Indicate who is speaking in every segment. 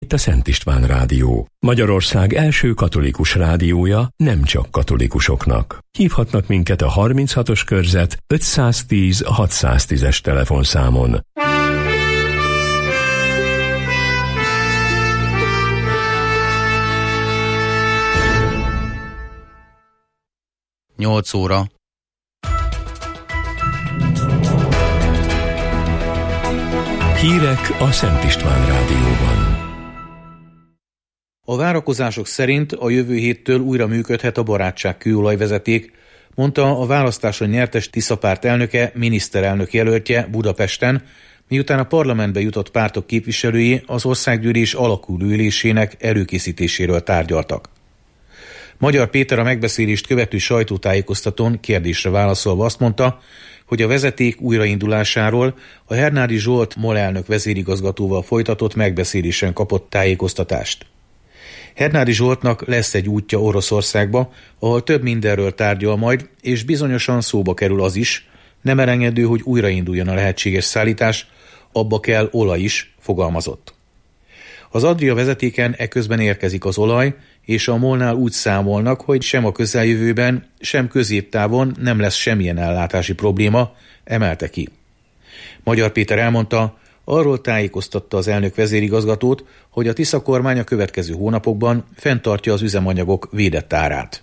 Speaker 1: Itt a Szent István Rádió, Magyarország első katolikus rádiója nem csak katolikusoknak. Hívhatnak minket a 36-os körzet 510 610-es telefonszámon.
Speaker 2: Nyolc óra.
Speaker 1: Hírek a Szent István Rádióban.
Speaker 3: A várakozások szerint a jövő héttől újra működhet a Barátság kőolajvezeték, mondta a választáson nyertes Tisza párt elnöke, miniszterelnök jelöltje Budapesten, miután a parlamentbe jutott pártok képviselői az országgyűlés alakuló ülésének előkészítéséről tárgyaltak. Magyar Péter a megbeszélést követő sajtótájékoztatón kérdésre válaszolva azt mondta, hogy a vezeték újraindulásáról a Hernádi Zsolt MOL elnök vezérigazgatóval folytatott megbeszélésen kapott tájékoztatást. Hernádi Zsoltnak lesz egy útja Oroszországba, ahol több mindenről tárgyal majd, és bizonyosan szóba kerül az is, nem elengedő, hogy újrainduljon a lehetséges szállítás, abba kell olaj is, fogalmazott. Az Adria vezetéken eközben érkezik az olaj, és a MOL-nál úgy számolnak, hogy sem a közeljövőben, sem középtávon nem lesz semmilyen ellátási probléma, emelte ki. Magyar Péter elmondta, arról tájékoztatta az elnök vezérigazgatót, hogy a Tisza kormány a következő hónapokban fenntartja az üzemanyagok védett árát.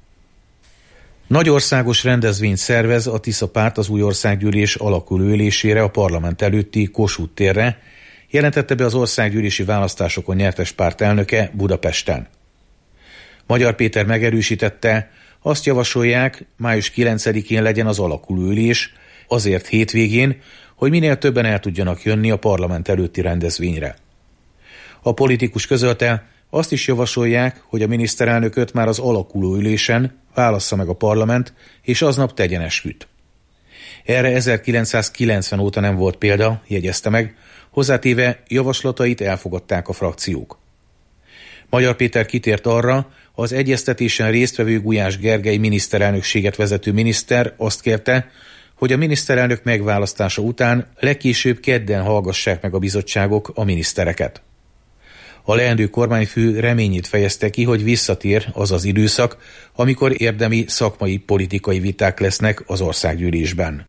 Speaker 3: Nagy országos rendezvényt szervez a Tisza párt az új országgyűlés alakuló ülésére a parlament előtti Kossuth térre, jelentette be az országgyűlési választásokon nyertes párt elnöke Budapesten. Magyar Péter megerősítette, azt javasolják, május 9-én legyen az alakuló ülés, azért hétvégén, hogy minél többen el tudjanak jönni a parlament előtti rendezvényre. A politikus közölte, azt is javasolják, hogy a miniszterelnököt már az alakuló ülésen válassza meg a parlament, és aznap tegyen esküt. Erre 1990 óta nem volt példa, jegyezte meg, hozzátéve javaslatait elfogadták a frakciók. Magyar Péter kitért arra, az egyeztetésen résztvevő Gulyás Gergely miniszterelnökséget vezető miniszter azt kérte, hogy a miniszterelnök megválasztása után legkésőbb kedden hallgassák meg a bizottságok a minisztereket. A leendő kormányfő reményét fejezte ki, hogy visszatér az az időszak, amikor érdemi szakmai politikai viták lesznek az országgyűlésben.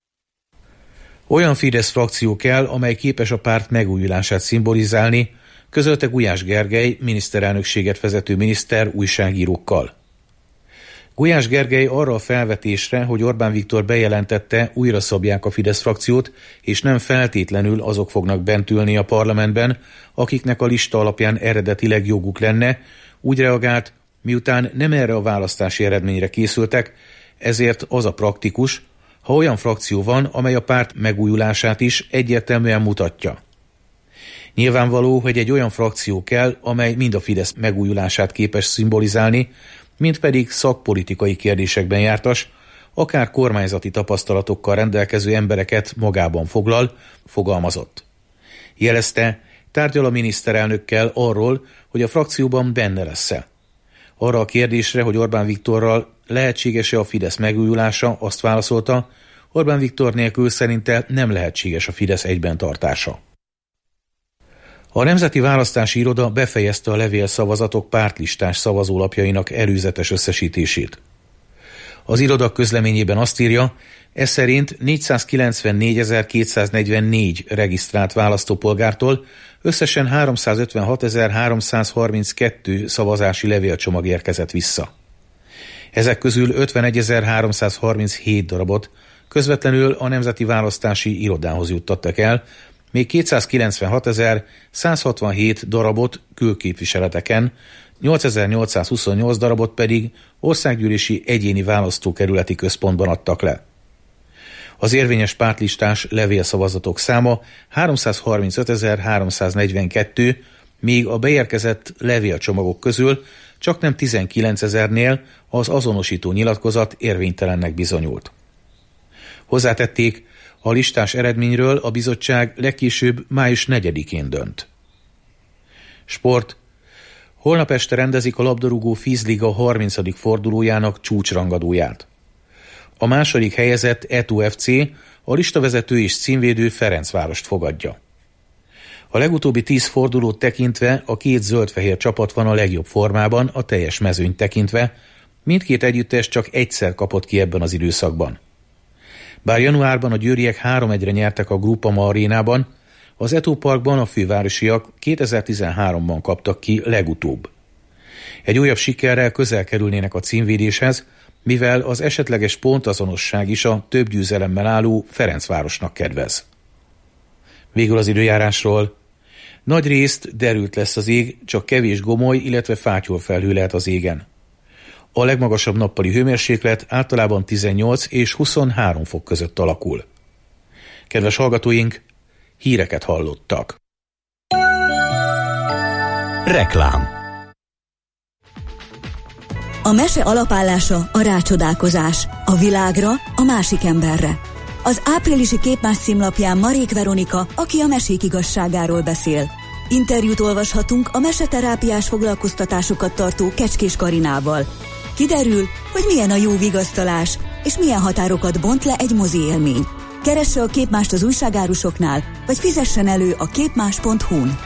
Speaker 3: Olyan Fidesz frakció kell, amely képes a párt megújulását szimbolizálni, közölte Gulyás Gergely miniszterelnökséget vezető miniszter újságírókkal. Gulyás Gergely arra a felvetésre, hogy Orbán Viktor bejelentette, újra szabják a Fidesz frakciót, és nem feltétlenül azok fognak bent ülni a parlamentben, akiknek a lista alapján eredetileg joguk lenne, úgy reagált, miután nem erre a választási eredményre készültek, ezért az a praktikus, ha olyan frakció van, amely a párt megújulását is egyértelműen mutatja. Nyilvánvaló, hogy egy olyan frakció kell, amely mind a Fidesz megújulását képes szimbolizálni, mint pedig szakpolitikai kérdésekben jártas, akár kormányzati tapasztalatokkal rendelkező embereket magában foglal, fogalmazott. Jelezte, tárgyal a miniszterelnökkel arról, hogy a frakcióban benne lesz-e. Arra a kérdésre, hogy Orbán Viktorral lehetséges-e a Fidesz megújulása, azt válaszolta, Orbán Viktor nélkül szerinte nem lehetséges a Fidesz egyben tartása. A Nemzeti Választási Iroda befejezte a levélszavazatok pártlistás szavazólapjainak előzetes összesítését. Az iroda közleményében azt írja, ez szerint 494.244 regisztrált választópolgártól összesen 356.332 szavazási levélcsomag érkezett vissza. Ezek közül 51.337 darabot közvetlenül a Nemzeti Választási Irodához juttattak el, még 296.167 darabot külképviseleteken, 8.828 darabot pedig országgyűlési egyéni választókerületi központban adtak le. Az érvényes pártlistás levélszavazatok száma 335.342, míg a beérkezett levélcsomagok közül csaknem 19.000-nél az azonosító nyilatkozat érvénytelennek bizonyult. Hozzátették, a listás eredményről a bizottság legkésőbb május 4-én dönt. Sport. Holnap este rendezik a labdarúgó Fízliga 30. fordulójának csúcsrangadóját. A második helyezett Eto FC a listavezető és címvédő Ferencvárost fogadja. A legutóbbi 10 fordulót tekintve a két zöld-fehér csapat van a legjobb formában, a teljes mezőnyt tekintve, mindkét együttes csak egyszer kapott ki ebben az időszakban. Bár januárban a győriek 3-1-re nyertek a Groupama arénában, az Eto Parkban a fővárosiak 2013-ban kaptak ki legutóbb. Egy újabb sikerrel közel kerülnének a címvédéshez, mivel az esetleges pontazonosság is a több győzelemmel álló Ferencvárosnak kedvez. Végül az időjárásról. Nagy részt derült lesz az ég, csak kevés gomoly, illetve fátyolfelhő lehet az égen. A legmagasabb nappali hőmérséklet általában 18 és 23 fok között alakul. Kedves hallgatóink, híreket hallottak.
Speaker 1: Reklám.
Speaker 2: A mese alapállása a rácsodálkozás, a világra, a másik emberre. Az áprilisi Képmás címlapján Marék Veronika, aki a mesék igazságáról beszél. Interjút olvashatunk a meseterápiás foglalkoztatásokat tartó Kecskés Karinával. Kiderül, hogy milyen a jó vigasztalás, és milyen határokat bont le egy mozi élmény. Keresse a Képmást az újságárusoknál, vagy fizessen elő a képmás.hu-n.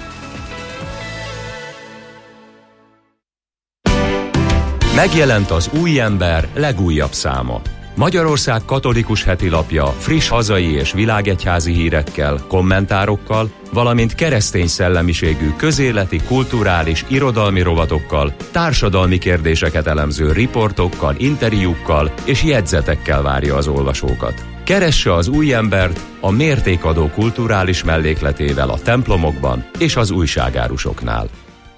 Speaker 1: Megjelent az Új Ember legújabb száma. Magyarország katolikus hetilapja friss hazai és világegyházi hírekkel, kommentárokkal, valamint keresztény szellemiségű közéleti, kulturális, irodalmi rovatokkal, társadalmi kérdéseket elemző riportokkal, interjúkkal és jegyzetekkel várja az olvasókat. Keresse az Új Embert a mértékadó kulturális mellékletével a templomokban és az újságárusoknál.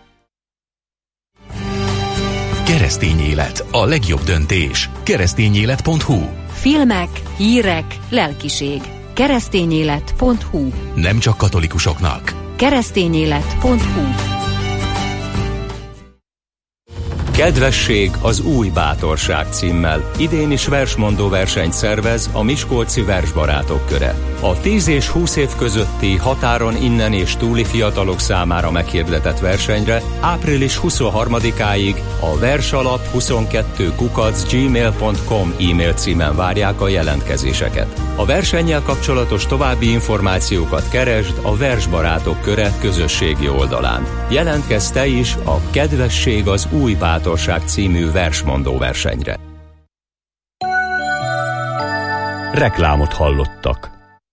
Speaker 4: Keresztény élet, a legjobb döntés. Keresztényélet.hu.
Speaker 5: Filmek, hírek, lelkiség. Keresztényélet.hu.
Speaker 4: Nem csak katolikusoknak.
Speaker 5: Keresztényélet.hu.
Speaker 1: Kedvesség az új bátorság címmel idén is versmondó versenyt szervez a Miskolci Versbarátok Köre. A 10 és 20 év közötti határon innen és túli fiatalok számára meghirdetett versenyre április 23-áig a versalap22@gmail.com e-mail címen várják a jelentkezéseket. A versennyel kapcsolatos további információkat keresd a Versbarátok Köre közösségi oldalán. Jelentkezz te is a Kedvesség az új bátorság című versmondó versenyre. Reklámot hallottak.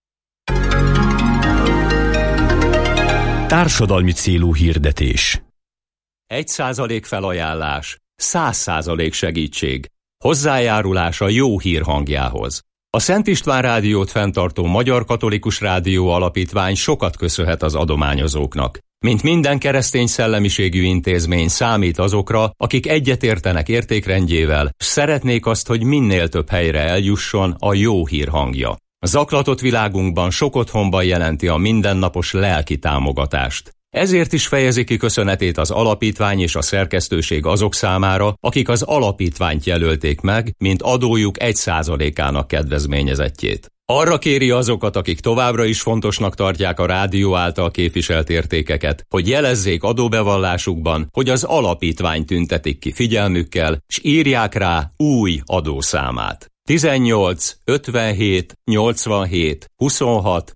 Speaker 1: Társadalmi célú hirdetés. 1% felajánlás, 100% segítség. Hozzájárulás a jó hír hangjához. A Szent István Rádiót fenntartó Magyar Katolikus Rádió Alapítvány sokat köszönhet az adományozóknak. Mint minden keresztény szellemiségű intézmény számít azokra, akik egyetértenek értékrendjével, s szeretnék azt, hogy minél több helyre eljusson a jó hír hangja. A zaklatott világunkban sok otthonban jelenti a mindennapos lelki támogatást. Ezért is fejezi ki köszönetét az alapítvány és a szerkesztőség azok számára, akik az alapítványt jelölték meg, mint adójuk 1%-ának kedvezményezettjét. Arra kéri azokat, akik továbbra is fontosnak tartják a rádió által képviselt értékeket, hogy jelezzék adóbevallásukban, hogy az alapítvány tüntetik ki figyelmükkel, s írják rá új adószámát. 18 57 87 26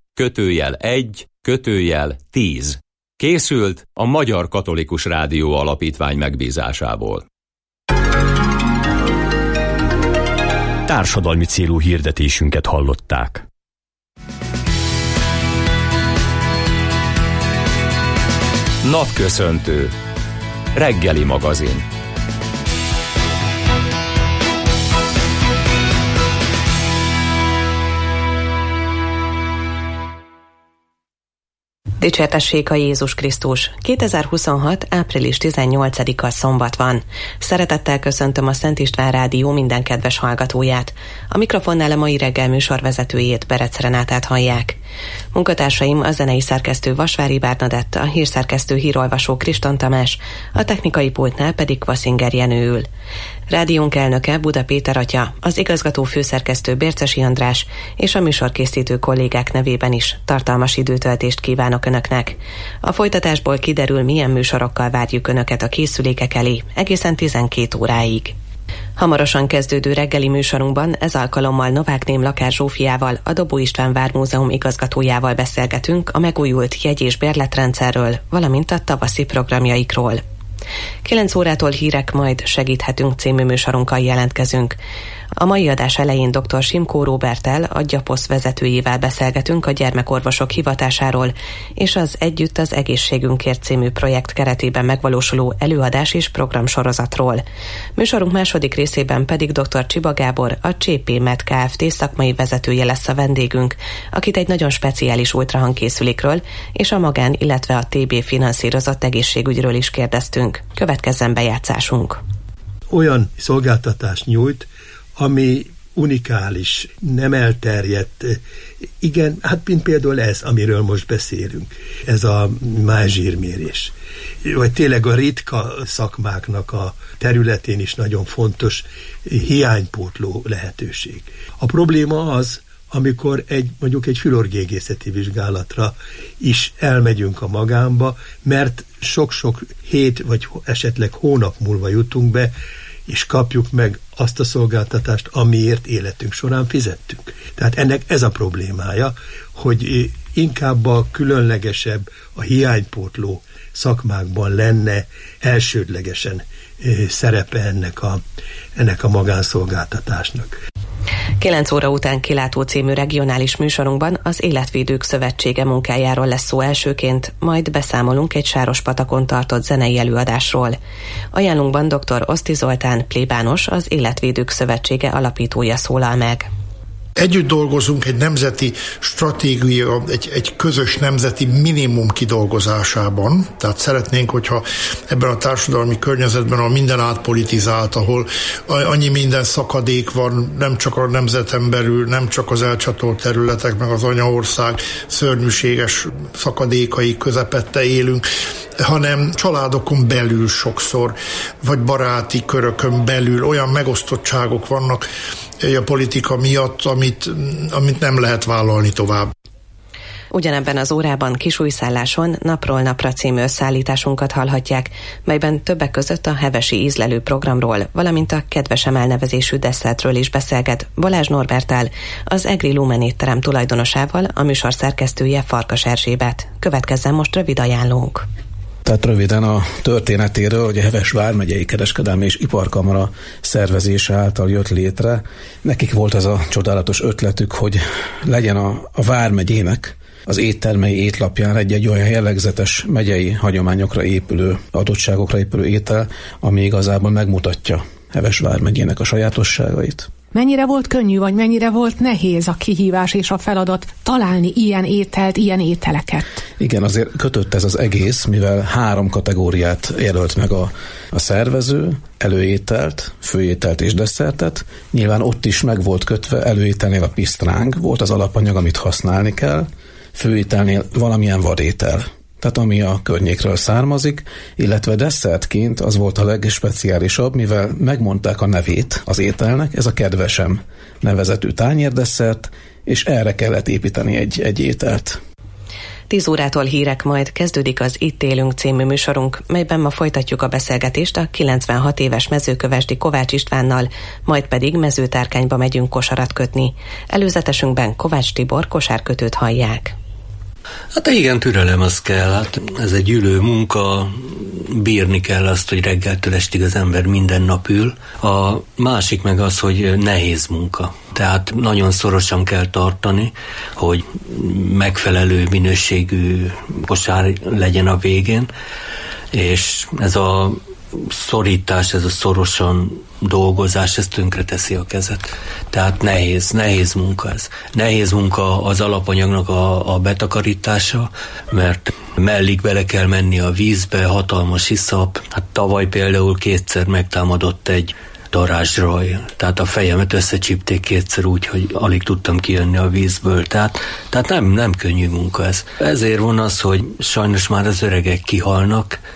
Speaker 1: /1 /10. Készült a Magyar Katolikus Rádió Alapítvány megbízásából. Társadalmi célú hirdetésünket hallották. Napköszöntő. Reggeli magazin.
Speaker 6: Dicsértessék a Jézus Krisztus! 2026. április 18-a szombat van. Szeretettel köszöntöm a Szent István Rádió minden kedves hallgatóját. A mikrofonnál a mai reggel műsorvezetőjét, Berec Renátát hallják. Munkatársaim a zenei szerkesztő Vasvári Bernadett, a hírszerkesztő hírolvasó Kriston Tamás, a technikai pultnál pedig Kvaszinger Jenő ül. Rádiónk elnöke Buda Péter atya, az igazgató főszerkesztő Bércesi András és a műsorkészítő kollégák nevében is tartalmas időtöltést kívánok Önöknek. A folytatásból kiderül, milyen műsorokkal várjuk Önöket a készülékek elé egészen 12 óráig. Hamarosan kezdődő reggeli műsorunkban ez alkalommal Novák Ném Lakár Zsófiával, a Dobó István Vármúzeum igazgatójával beszélgetünk a megújult jegy- és bérletrendszerről, valamint a tavaszi programjaikról. 9 órától hírek, majd segíthetünk című műsorunkkal jelentkezünk. A mai adás elején dr. Simkó Róberttel, a Gyaposz vezetőjével beszélgetünk a gyermekorvosok hivatásáról és az Együtt az egészségünkért című projekt keretében megvalósuló előadás és programsorozatról. Műsorunk második részében pedig dr. Csiba Gábor, a CP Med Kft. Szakmai vezetője lesz a vendégünk, akit egy nagyon speciális ultrahangkészülékről és a magán, illetve a TB finanszírozott egészségügyről is kérdeztünk. Következzen bejátszásunk.
Speaker 7: Olyan szolgáltatást nyújt, ami unikális, nem elterjedt. Igen, hát mint például ez, amiről most beszélünk. Ez a májzsírmérés. Vagy tényleg a ritka szakmáknak a területén is nagyon fontos hiánypótló lehetőség. A probléma az, amikor mondjuk egy fülorgégészeti vizsgálatra is elmegyünk a magánba, mert sok-sok hét vagy esetleg hónap múlva jutunk be, és kapjuk meg azt a szolgáltatást, amiért életünk során fizettünk. Tehát ennek ez a problémája, hogy inkább a különlegesebb, a hiánypótló szakmákban lenne elsődlegesen szerepe ennek a magánszolgáltatásnak.
Speaker 6: 9 óra után Kilátó című regionális műsorunkban az Életvédők Szövetsége munkájáról lesz szó elsőként, majd beszámolunk egy Sárospatakon tartott zenei előadásról. Ajánlunkban dr. Oszti Zoltán plébános, az Életvédők Szövetsége alapítója szólal meg.
Speaker 8: Együtt dolgozunk egy nemzeti stratégia, egy közös nemzeti minimum kidolgozásában. Tehát szeretnénk, hogyha ebben a társadalmi környezetben, ahol minden átpolitizált, ahol annyi minden szakadék van, nem csak a nemzeten belül, nem csak az elcsatolt területek, meg az anyaország szörnyűséges szakadékai közepette élünk, hanem családokon belül sokszor, vagy baráti körökön belül olyan megosztottságok vannak a politika miatt, amit nem lehet vállalni tovább.
Speaker 6: Ugyanebben az órában Kisújszálláson Napról Napra című összeállításunkat hallhatják, melyben többek között a hevesi ízlelő programról, valamint a Kedvesem elnevezésű desszertről is beszélget Balázs Norberttel, az Egri Lumen étterem tulajdonosával, a műsor szerkesztője Farkas Erzsébet. Következzen most rövid ajánlónk.
Speaker 9: Tehát röviden a történetéről, hogy a Heves vármegyei kereskedelmi és iparkamara szervezése által jött létre. Nekik volt ez a csodálatos ötletük, hogy legyen a vármegyének az éttermei étlapján egy olyan jellegzetes megyei hagyományokra épülő, adottságokra épülő étel, ami igazából megmutatja Heves vármegyének a sajátosságait.
Speaker 10: Mennyire volt könnyű, vagy mennyire volt nehéz a kihívás és a feladat találni ilyen ételt, ilyen ételeket?
Speaker 9: Igen, azért kötött ez az egész, mivel 3 kategóriát jelölt meg a szervező, előételt, főételt és desszertet. Nyilván ott is meg volt kötve, előételnél a pisztráng, volt az alapanyag, amit használni kell, főételnél valamilyen vadétel, tehát ami a környékről származik, illetve desszertként az volt a legspeciálisabb, mivel megmondták a nevét az ételnek, ez a Kedvesem nevezetű tányérdesszert, és erre kellett építeni egy ételt.
Speaker 6: 10 órától hírek, majd kezdődik az Itt élünk című műsorunk, melyben ma folytatjuk a beszélgetést a 96 éves mezőkövesdi Kovács Istvánnal, majd pedig Mezőtárkányba megyünk kosarat kötni. Előzetesünkben Kovács Tibor kosárkötőt hallják.
Speaker 11: Hát igen, türelem az kell, hát ez egy ülő munka, bírni kell azt, hogy reggeltől estig az ember minden nap ül. A másik meg az, hogy nehéz munka. Tehát nagyon szorosan kell tartani, hogy megfelelő minőségű kosár legyen a végén, és ez a szorítás, ez a szorosan dolgozás, ez tönkreteszi a kezet. Tehát nehéz munka ez. Nehéz munka az alapanyagnak a betakarítása, mert mellig bele kell menni a vízbe, hatalmas iszap. Hát tavaly például 2-szer megtámadott egy darázsraj, tehát a fejemet összecsípték 2-szer úgy, hogy alig tudtam kijönni a vízből. Tehát nem könnyű munka ez. Ezért van az, hogy sajnos már az öregek kihalnak.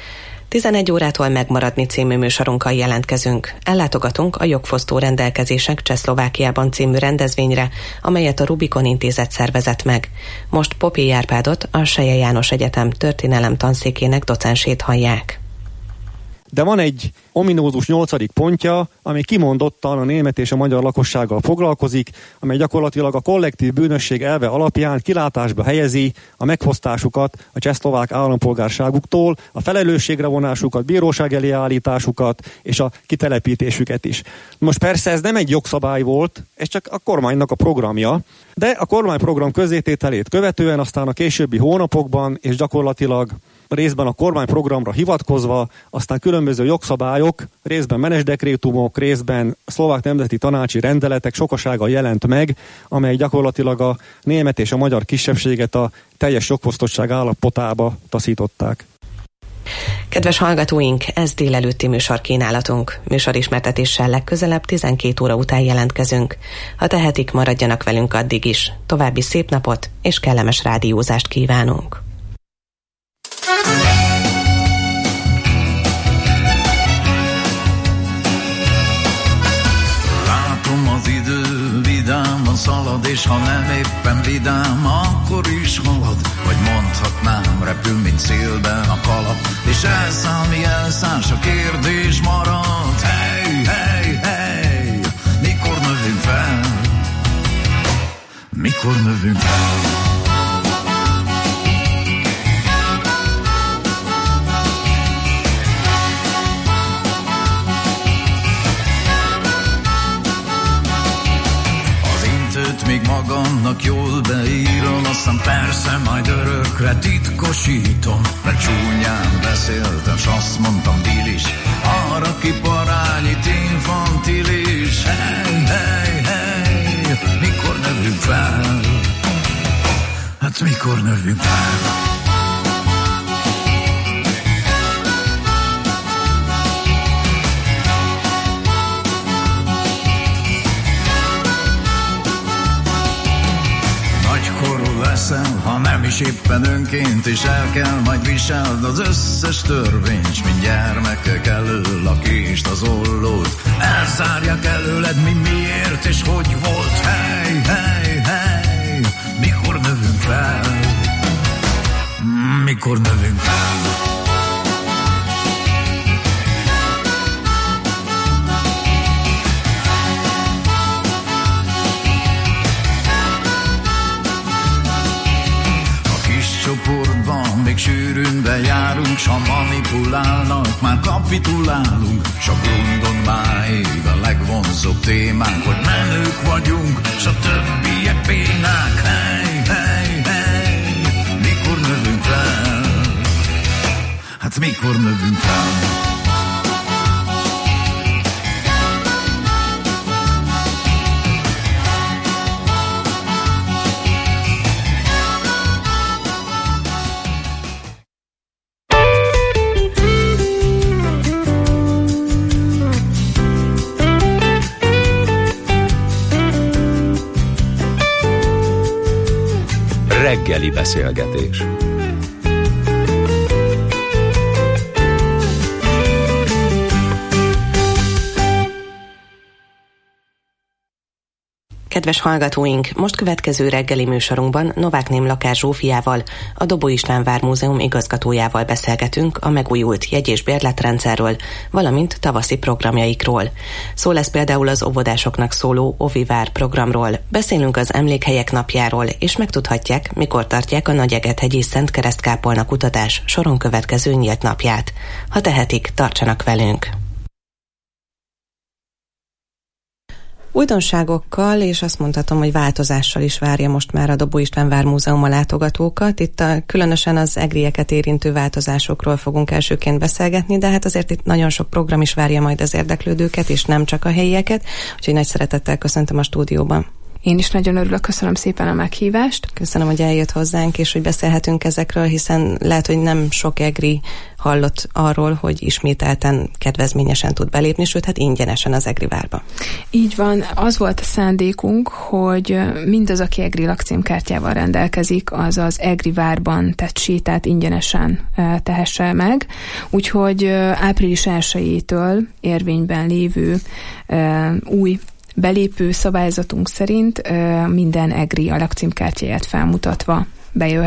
Speaker 6: 11 órától Megmaradni című műsorunkkal jelentkezünk. Ellátogatunk a Jogfosztó rendelkezések Csehszlovákiában című rendezvényre, amelyet a Rubikon Intézet szervezett meg. Most Popé Árpádot, a Selye János Egyetem történelem tanszékének docensét hallják.
Speaker 12: de van egy ominózus 8. pontja, ami kimondottan a német és a magyar lakossággal foglalkozik, amely gyakorlatilag a kollektív bűnösség elve alapján kilátásba helyezi a megfosztásukat a csehszlovák állampolgárságuktól, a felelősségre vonásukat, bíróság elé állításukat és a kitelepítésüket is. Most persze ez nem egy jogszabály volt, ez csak a kormánynak a programja, de a kormányprogram közzétételét követően aztán a későbbi hónapokban és gyakorlatilag részben a kormányprogramra hivatkozva, aztán különböző jogszabályok, részben menetsdekrétumok, részben szlovák nemzeti tanácsi rendeletek sokasága jelent meg, amely gyakorlatilag a német és a magyar kisebbséget a teljes jogfosztottság állapotába taszították.
Speaker 6: Kedves hallgatóink, ez délelőtti műsorkínálatunk. Műsorismertetéssel legközelebb 12 óra után jelentkezünk. Ha tehetik, maradjanak velünk addig is. További szép napot és kellemes rádiózást kívánunk.
Speaker 13: Látom, az idő vidáman szalad, és ha nem éppen vidám, akkor is halad. Vagy mondhatnám, repül, mint szélben a kalap, és elszáll, mi elszállsz, a kérdés marad. Hey, hey, hey, mikor növünk fel? Mikor növünk fel? Még magamnak jól beírom, aztán persze majd örökre titkosítom, mert csúnyán beszéltem, s azt mondtam dilis, arra kiparányít infantilis. Hey, hey, hey, mikor növünk fel? Hát mikor növünk fel? Leszel, ha nem is éppen önként, és el kell majd viseld az összes törvényt, mint gyermekek elől a kést, az ollót. Elszárják előled, mi miért és hogy volt. Hey, hey, hey, mikor növünk fel? Mikor növünk fel? Csoportban még sűrűn bejárunk, s ha manipulálnak, már kapitulálunk. Sok rundon máig a legvonzóbb témánk, hogy menők vagyunk, s a többiek bénák. Hey, hey, hey, mikor növünk fel? Hát mikor növünk fel?
Speaker 1: Reggeli beszélgetés.
Speaker 6: Kedves hallgatóink, most következő reggeli műsorunkban Novák Ném Lakás Zsófiával, a Dobó István Vármúzeum igazgatójával beszélgetünk a megújult jegy- és bérletrendszerről, valamint tavaszi programjaikról. Szó lesz például az óvodásoknak szóló Ovivár programról, beszélünk az Emlékhelyek napjáról, és megtudhatják, mikor tartják a Nagyegethegyi Szent Keresztkápolna kutatás soron következő nyílt napját. Ha tehetik, tartsanak velünk! Újdonságokkal, és azt mondhatom, hogy változással is várja most már a Dobó István Vármúzeum a látogatókat. Itt különösen az egrieket érintő változásokról fogunk elsőként beszélgetni, de hát azért itt nagyon sok program is várja majd az érdeklődőket, és nem csak a helyieket, úgyhogy nagy szeretettel köszöntöm a stúdióban.
Speaker 10: Én is nagyon örülök, köszönöm szépen a meghívást.
Speaker 6: Köszönöm, hogy eljött hozzánk, és hogy beszélhetünk ezekről, hiszen lehet, hogy nem sok egri hallott arról, hogy ismételten kedvezményesen tud belépni, sőt, hát ingyenesen az Egri várba.
Speaker 10: Így van, az volt a szándékunk, hogy mindaz, aki Egri lakcímkártyával rendelkezik, az az Egri várban tett sétát ingyenesen tehesse meg. Úgyhogy április 1-től érvényben lévő új belépő szabályzatunk szerint minden egri a lakcímkártyáját felmutatva bejöhet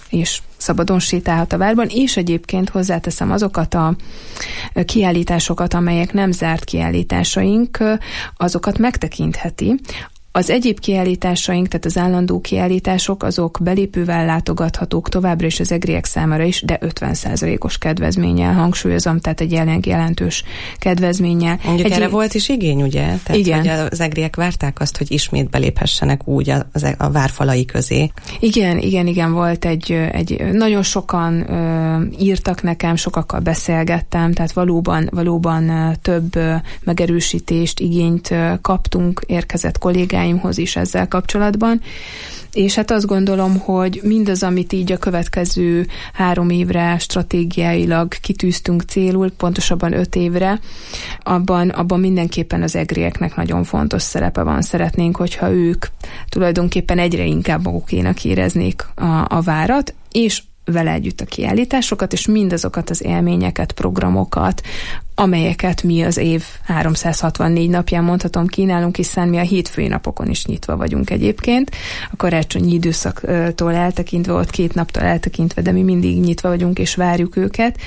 Speaker 10: és szabadon sétálhat a várban, és egyébként hozzáteszem azokat a kiállításokat, amelyek nem zárt kiállításaink, azokat megtekintheti. Az egyéb kiállításaink, tehát az állandó kiállítások, azok belépővel látogathatók továbbra is az egriek számára is, de 50%-os kedvezménnyel, hangsúlyozom, tehát egy jelentős kedvezménnyel.
Speaker 6: Mondjuk erre volt is igény, ugye? Tehát,
Speaker 10: igen.
Speaker 6: Hogy az egriek várták azt, hogy ismét beléphessenek úgy a várfalai közé.
Speaker 10: Igen, volt egy nagyon sokan írtak nekem, sokakkal beszélgettem, tehát valóban több megerősítést, igényt kaptunk, érkezett kollégáimhoz is ezzel kapcsolatban, és hát azt gondolom, hogy mindaz, amit így a következő 3 évre stratégiailag kitűztünk célul, pontosabban 5 évre, abban mindenképpen az egrieknek nagyon fontos szerepe van. Szeretnénk, hogyha ők tulajdonképpen egyre inkább magukénak éreznék a várat, és vele együtt a kiállításokat, és mindazokat az élményeket, programokat, amelyeket mi az év 364 napján mondhatom kínálunk, hiszen mi a hétfői napokon is nyitva vagyunk egyébként. A karácsonyi időszaktól eltekintve, ott 2 naptól eltekintve, de mi mindig nyitva vagyunk, és várjuk őket.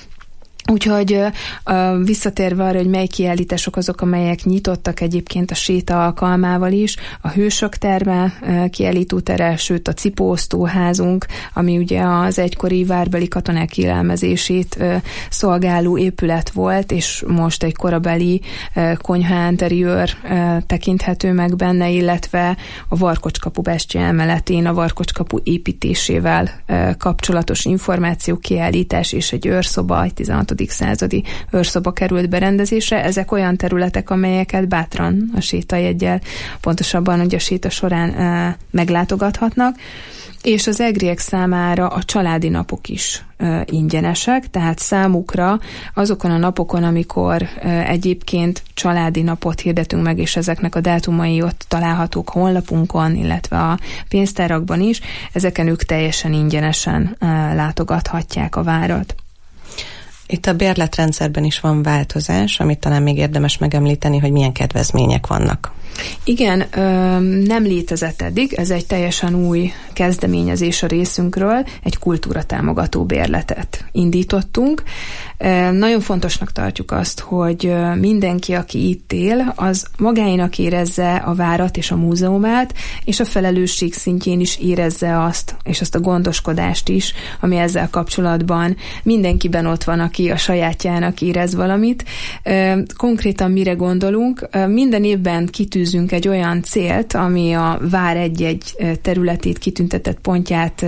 Speaker 10: Úgyhogy visszatérve arra, hogy mely kiállítások azok, amelyek nyitottak egyébként a séta alkalmával is, a Hősök terme kiállítótere, sőt a Cipóosztóházunk, ami ugye az egykori várbeli katonák élelmezését szolgáló épület volt, és most egy korabeli konyha interiőr tekinthető meg benne, illetve a Varkocskapu bástya emeletén a Varkocskapu építésével kapcsolatos információ kiállítás és egy őrszoba, egy 16. századi őrszoba került berendezésre. Ezek olyan területek, amelyeket bátran a sétajeggyel, pontosabban ugye a séta során meglátogathatnak, és az egriek számára a családi napok is ingyenesek, tehát számukra azokon a napokon, amikor egyébként családi napot hirdetünk meg, és ezeknek a dátumai ott találhatók a honlapunkon, illetve a pénztárakban is, ezeken ők teljesen ingyenesen látogathatják a várat.
Speaker 6: Itt a bérletrendszerben is van változás, amit talán még érdemes megemlíteni, hogy milyen kedvezmények vannak.
Speaker 10: Igen, nem létezett eddig, ez egy teljesen új kezdeményezés a részünkről, egy kultúratámogató bérletet indítottunk. Nagyon fontosnak tartjuk azt, hogy mindenki, aki itt él, az magáinak érezze a várat és a múzeumát, és a felelősség szintjén is érezze azt, és azt a gondoskodást is, ami ezzel kapcsolatban mindenkiben ott van, aki a sajátjának érez valamit. Konkrétan mire gondolunk? Minden évben kitűzünk egy olyan célt, ami a vár egy-egy területét, kitüntetett pontját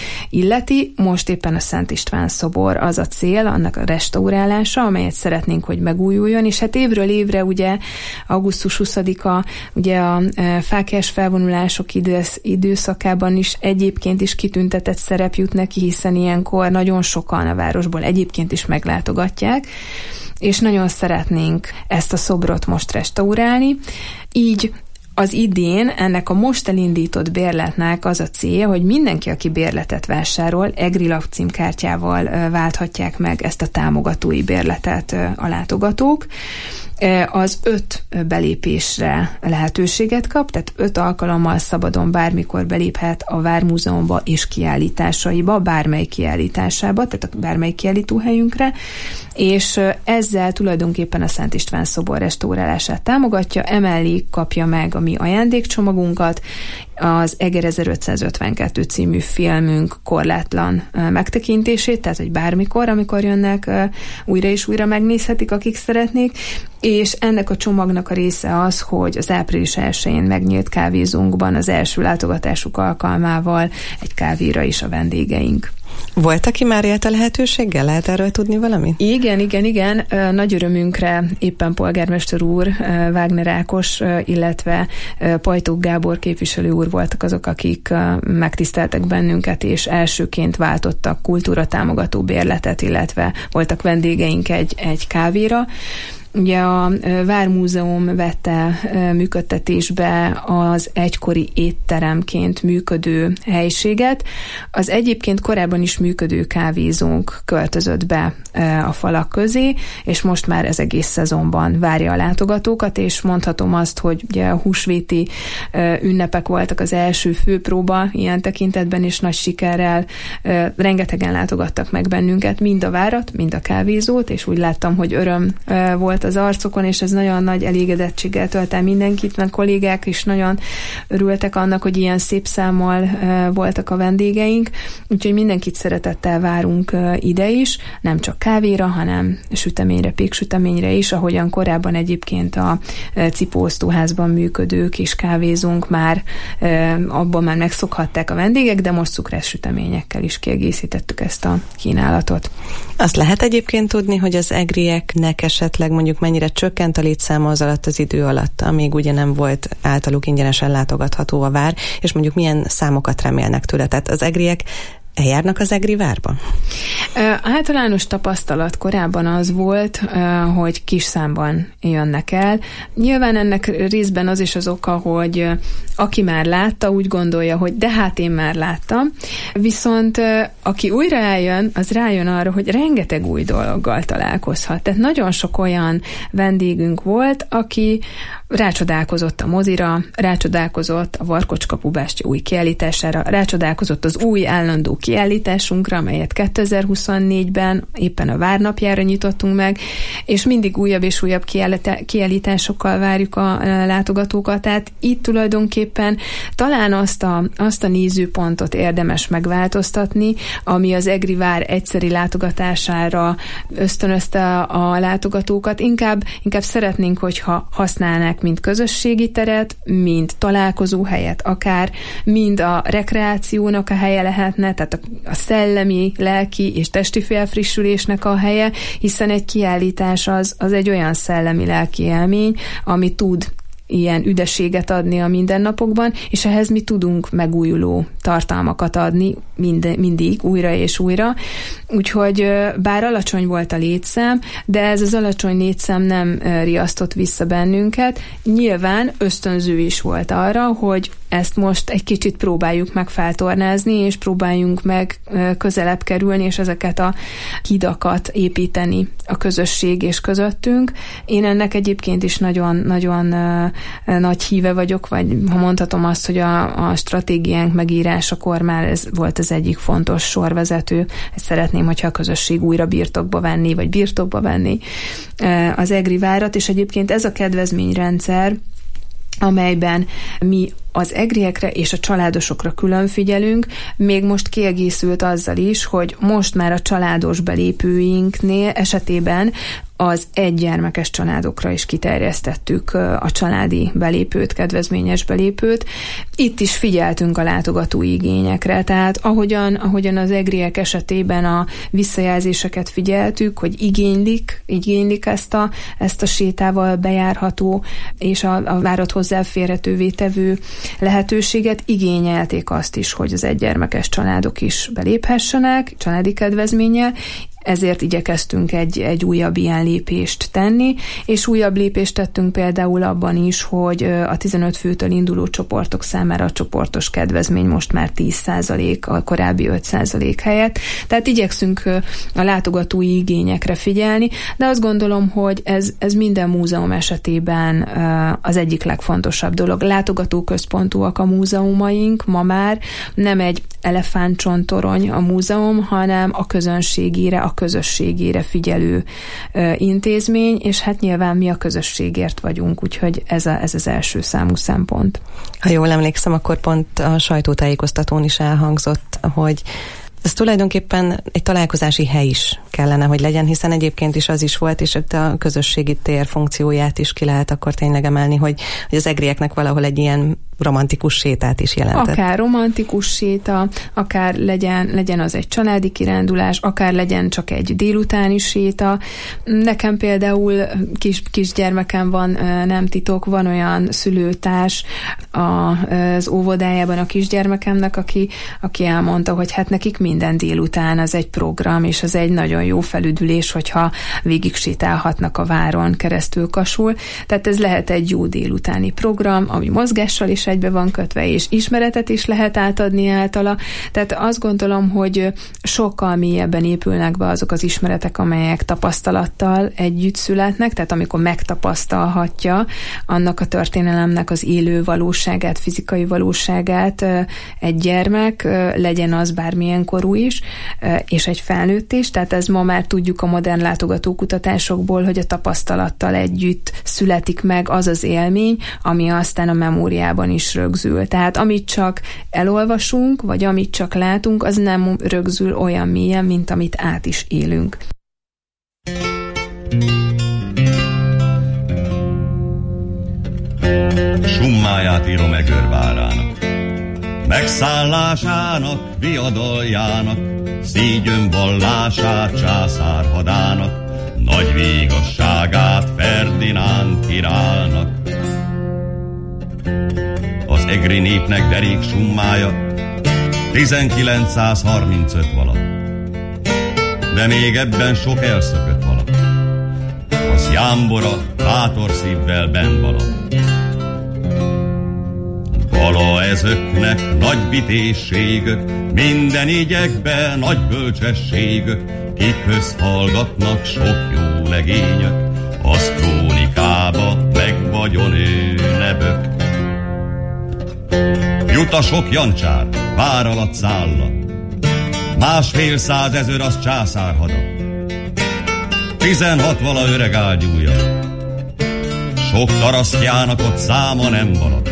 Speaker 10: illeti. Most éppen a Szent István szobor az a cél, annak a restaurálása, amelyet szeretnénk, hogy megújuljon, és hát évről évre ugye augusztus 20-a ugye a fáklyás felvonulások időszakában is egyébként is kitüntetett szerep jut neki, hiszen ilyenkor nagyon sokan a városból egyébként is meglátogatják, és nagyon szeretnénk ezt a szobrot most restaurálni. Így az idén ennek a most elindított bérletnek az a célja, hogy mindenki, aki bérletet vásárol, EGRI lakcímkártyával válthatják meg ezt a támogatói bérletet a látogatók. Az 5 belépésre lehetőséget kap, tehát 5 alkalommal szabadon bármikor beléphet a Vármúzeumba és kiállításaiba, bármely kiállításába, tehát a bármely kiállítóhelyünkre, és ezzel tulajdonképpen a Szent István szobor restaurálását támogatja, emellé kapja meg a mi ajándékcsomagunkat, az Eger 1552 című filmünk korlátlan megtekintését, tehát hogy bármikor, amikor jönnek, újra és újra megnézhetik, akik szeretnék, és ennek a csomagnak a része az, hogy az április 1-én megnyílt kávézónkban az első látogatásuk alkalmával egy kávéra is a vendégeink.
Speaker 6: Volt, aki már élt a lehetőséggel? Lehet erről tudni valamit?
Speaker 10: Igen. Nagy örömünkre éppen polgármester úr, Wagner Ákos, illetve Pajtók Gábor képviselő úr voltak azok, akik megtiszteltek bennünket, és elsőként váltottak kultúra támogató bérletet, illetve voltak vendégeink egy kávéra. Ugye a Vármúzeum vette működtetésbe az egykori étteremként működő helyiséget. Az egyébként korábban is működő kávézónk költözött be a falak közé, és most már ez egész szezonban várja a látogatókat, és mondhatom azt, hogy ugye a húsvéti ünnepek voltak az első főpróba ilyen tekintetben, és nagy sikerrel rengetegen látogattak meg bennünket, mind a várat, mind a kávézót, és úgy láttam, hogy öröm volt az arcokon, és ez nagyon nagy elégedettséggel tölt el mindenkit, mert kollégák is nagyon örültek annak, hogy ilyen szép számmal voltak a vendégeink, úgyhogy mindenkit szeretettel várunk ide is, nem csak kávéra, hanem süteményre, péksüteményre is, ahogyan korábban egyébként a Cipóosztóházban működő kis kávézónk már abban már megszokhatták a vendégek, de most cukrás süteményekkel is kiegészítettük ezt a kínálatot.
Speaker 6: Azt lehet egyébként tudni, hogy az egrieknek esetleg mondjuk mennyire csökkent a létszáma az alatt az idő alatt, amíg ugye nem volt általuk ingyenesen látogatható a vár, és mondjuk milyen számokat remélnek tőle. Tehát az egriek eljárnak az egri várba?
Speaker 10: Általános tapasztalat korábban az volt, hogy kis számban jönnek el. Nyilván ennek részben az is az oka, hogy aki már látta, úgy gondolja, hogy de hát én már láttam. Viszont aki újra eljön, az rájön arra, hogy rengeteg új dologgal találkozhat. Tehát nagyon sok olyan vendégünk volt, aki rácsodálkozott a mozira, rácsodálkozott a Varkocskapu bástya új kiállítására, rácsodálkozott az új állandó kiállításunkra, amelyet 2024-ben éppen a Várnapjára nyitottunk meg, és mindig újabb és újabb kiállításokkal várjuk a látogatókat. Tehát itt tulajdonképpen talán azt a nézőpontot érdemes megváltoztatni, ami az egri vár egyszeri látogatására ösztönözte a látogatókat. Inkább szeretnénk, hogyha használnák mind közösségi teret, mind találkozó helyet akár, mind a rekreációnak a helye lehetne, tehát a szellemi, lelki és testi felfrissülésnek a helye, hiszen egy kiállítás az egy olyan szellemi lelki élmény, ami tud ilyen üdességet adni a mindennapokban, és ehhez mi tudunk megújuló tartalmakat adni mindig, újra és újra. Úgyhogy bár alacsony volt a létszám, de ez az alacsony létszám nem riasztott vissza bennünket. Nyilván ösztönző is volt arra, hogy ezt most egy kicsit próbáljuk meg feltornázni, és próbáljunk meg közelebb kerülni, és ezeket a hidakat építeni a közösség és közöttünk. Én ennek egyébként is nagyon nagy híve vagyok, vagy ha mondhatom azt, hogy a stratégiánk megírásakor már ez volt az egyik fontos sorvezető. Ezt szeretném, hogyha a közösség újra birtokba venni az egri várat, és egyébként ez a kedvezményrendszer, amelyben mi az egriekre és a családosokra külön figyelünk, még most kiegészült azzal is, hogy most már a családos belépőinknél esetében az egygyermekes családokra is kiterjesztettük a családi belépőt, kedvezményes belépőt. Itt is figyeltünk a látogatói igényekre, tehát ahogyan az egriek esetében a visszajelzéseket figyeltük, hogy igénylik ezt a sétával bejárható és a várat hozzáférhetővé tevő lehetőséget, igényelték azt is, hogy az egygyermekes családok is beléphessenek családi kedvezménnyel, ezért igyekeztünk egy újabb ilyen lépést tenni, és újabb lépést tettünk például abban is, hogy a 15 főtől induló csoportok számára a csoportos kedvezmény most már 10%, a korábbi 5% helyett. Tehát igyekszünk a látogatói igényekre figyelni, de azt gondolom, hogy ez minden múzeum esetében az egyik legfontosabb dolog. Látogatóközpontúak a múzeumaink ma már, nem egy elefántcsontorony a múzeum, hanem a közösségére figyelő intézmény, és hát nyilván mi a közösségért vagyunk, úgyhogy ez az első számú szempont.
Speaker 6: Ha jól emlékszem, akkor pont a sajtótájékoztatón is elhangzott, hogy ez tulajdonképpen egy találkozási hely is kellene, hogy legyen, hiszen egyébként is az is volt, és a közösségi tér funkcióját is ki lehet akkor tényleg emelni, hogy az egrieknek valahol egy ilyen romantikus sétát is jelentett. Akár
Speaker 10: romantikus séta, akár legyen az egy családi kirándulás, akár legyen csak egy délutáni séta. Nekem például kisgyermekem van, nem titok, van olyan szülőtárs az óvodájában a kisgyermekemnek, aki elmondta, hogy hát nekik minden délután az egy program, és az egy nagyon jó felüdülés, hogyha végig sétálhatnak a váron keresztül Kasul. Tehát ez lehet egy jó délutáni program, ami mozgással is egybe van kötve, és ismeretet is lehet átadni általa. Tehát azt gondolom, hogy sokkal mélyebben épülnek be azok az ismeretek, amelyek tapasztalattal együtt születnek, tehát amikor megtapasztalhatja annak a történelemnek az élő valóságát, fizikai valóságát egy gyermek, legyen az bármilyen korú is, és egy felnőtt is, tehát ez ma már tudjuk a modern látogatókutatásokból, hogy a tapasztalattal együtt születik meg az az élmény, ami aztán a memóriában is rögzül. Tehát amit csak elolvasunk, vagy amit csak látunk, az nem rögzül olyan mélyen, mint amit át is élünk.
Speaker 14: Summáját írom Megőrvárának, megszállásának, viadaljának, szígyön vallását császárhadának, nagy végasságát Ferdinánd királynak. Az egri népnek derék summája 1935 vala, de még ebben sok elszökött vala. Az jámbora bátor szívvel benn vala. Vala ezöknek nagy vitézségök, minden igyekben nagy bölcsességök, kikhöz hallgatnak sok jó legényök, az krónikába meg vagyon ő nebök. Jut a sok jancsár, vár alatt szálla, 1,5 000 az császárhada, 16 vala öreg ágyúja, sok karasztjának ott száma nem vala.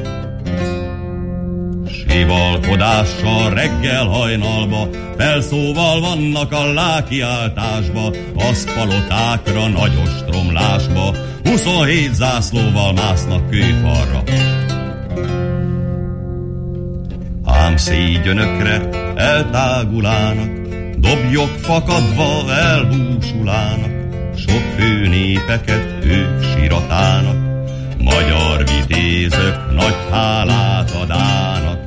Speaker 14: Sivalkodással reggel hajnalba, felszóval vannak a lákiáltásba, az palotákra nagy ostromlásba, 27 zászlóval másznak kőfalra. Ám szígyönökre eltágulának, dobjok fakadva elbúsulának, sok főnépeket ők siratának, magyar vitézök nagy hálát adának.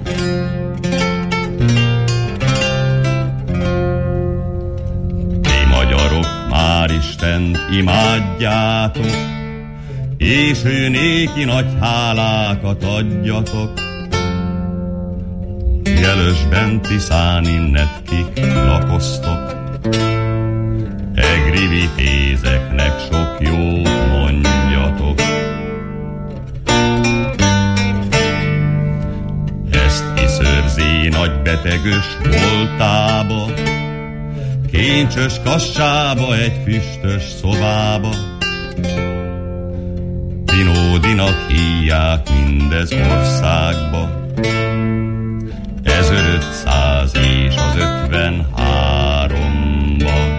Speaker 14: Ti magyarok már Istent imádjátok, és ő néki nagy hálákat adjatok. Jelösben, Tiszán innet kik lakoztok, egri vitézeknek sok jót mondjatok. Ezt kiszörzi nagy betegös voltába, kincsös kassába, egy füstös szobába. Dinódinak hívják mindez országba, 1500 és az 53-ba.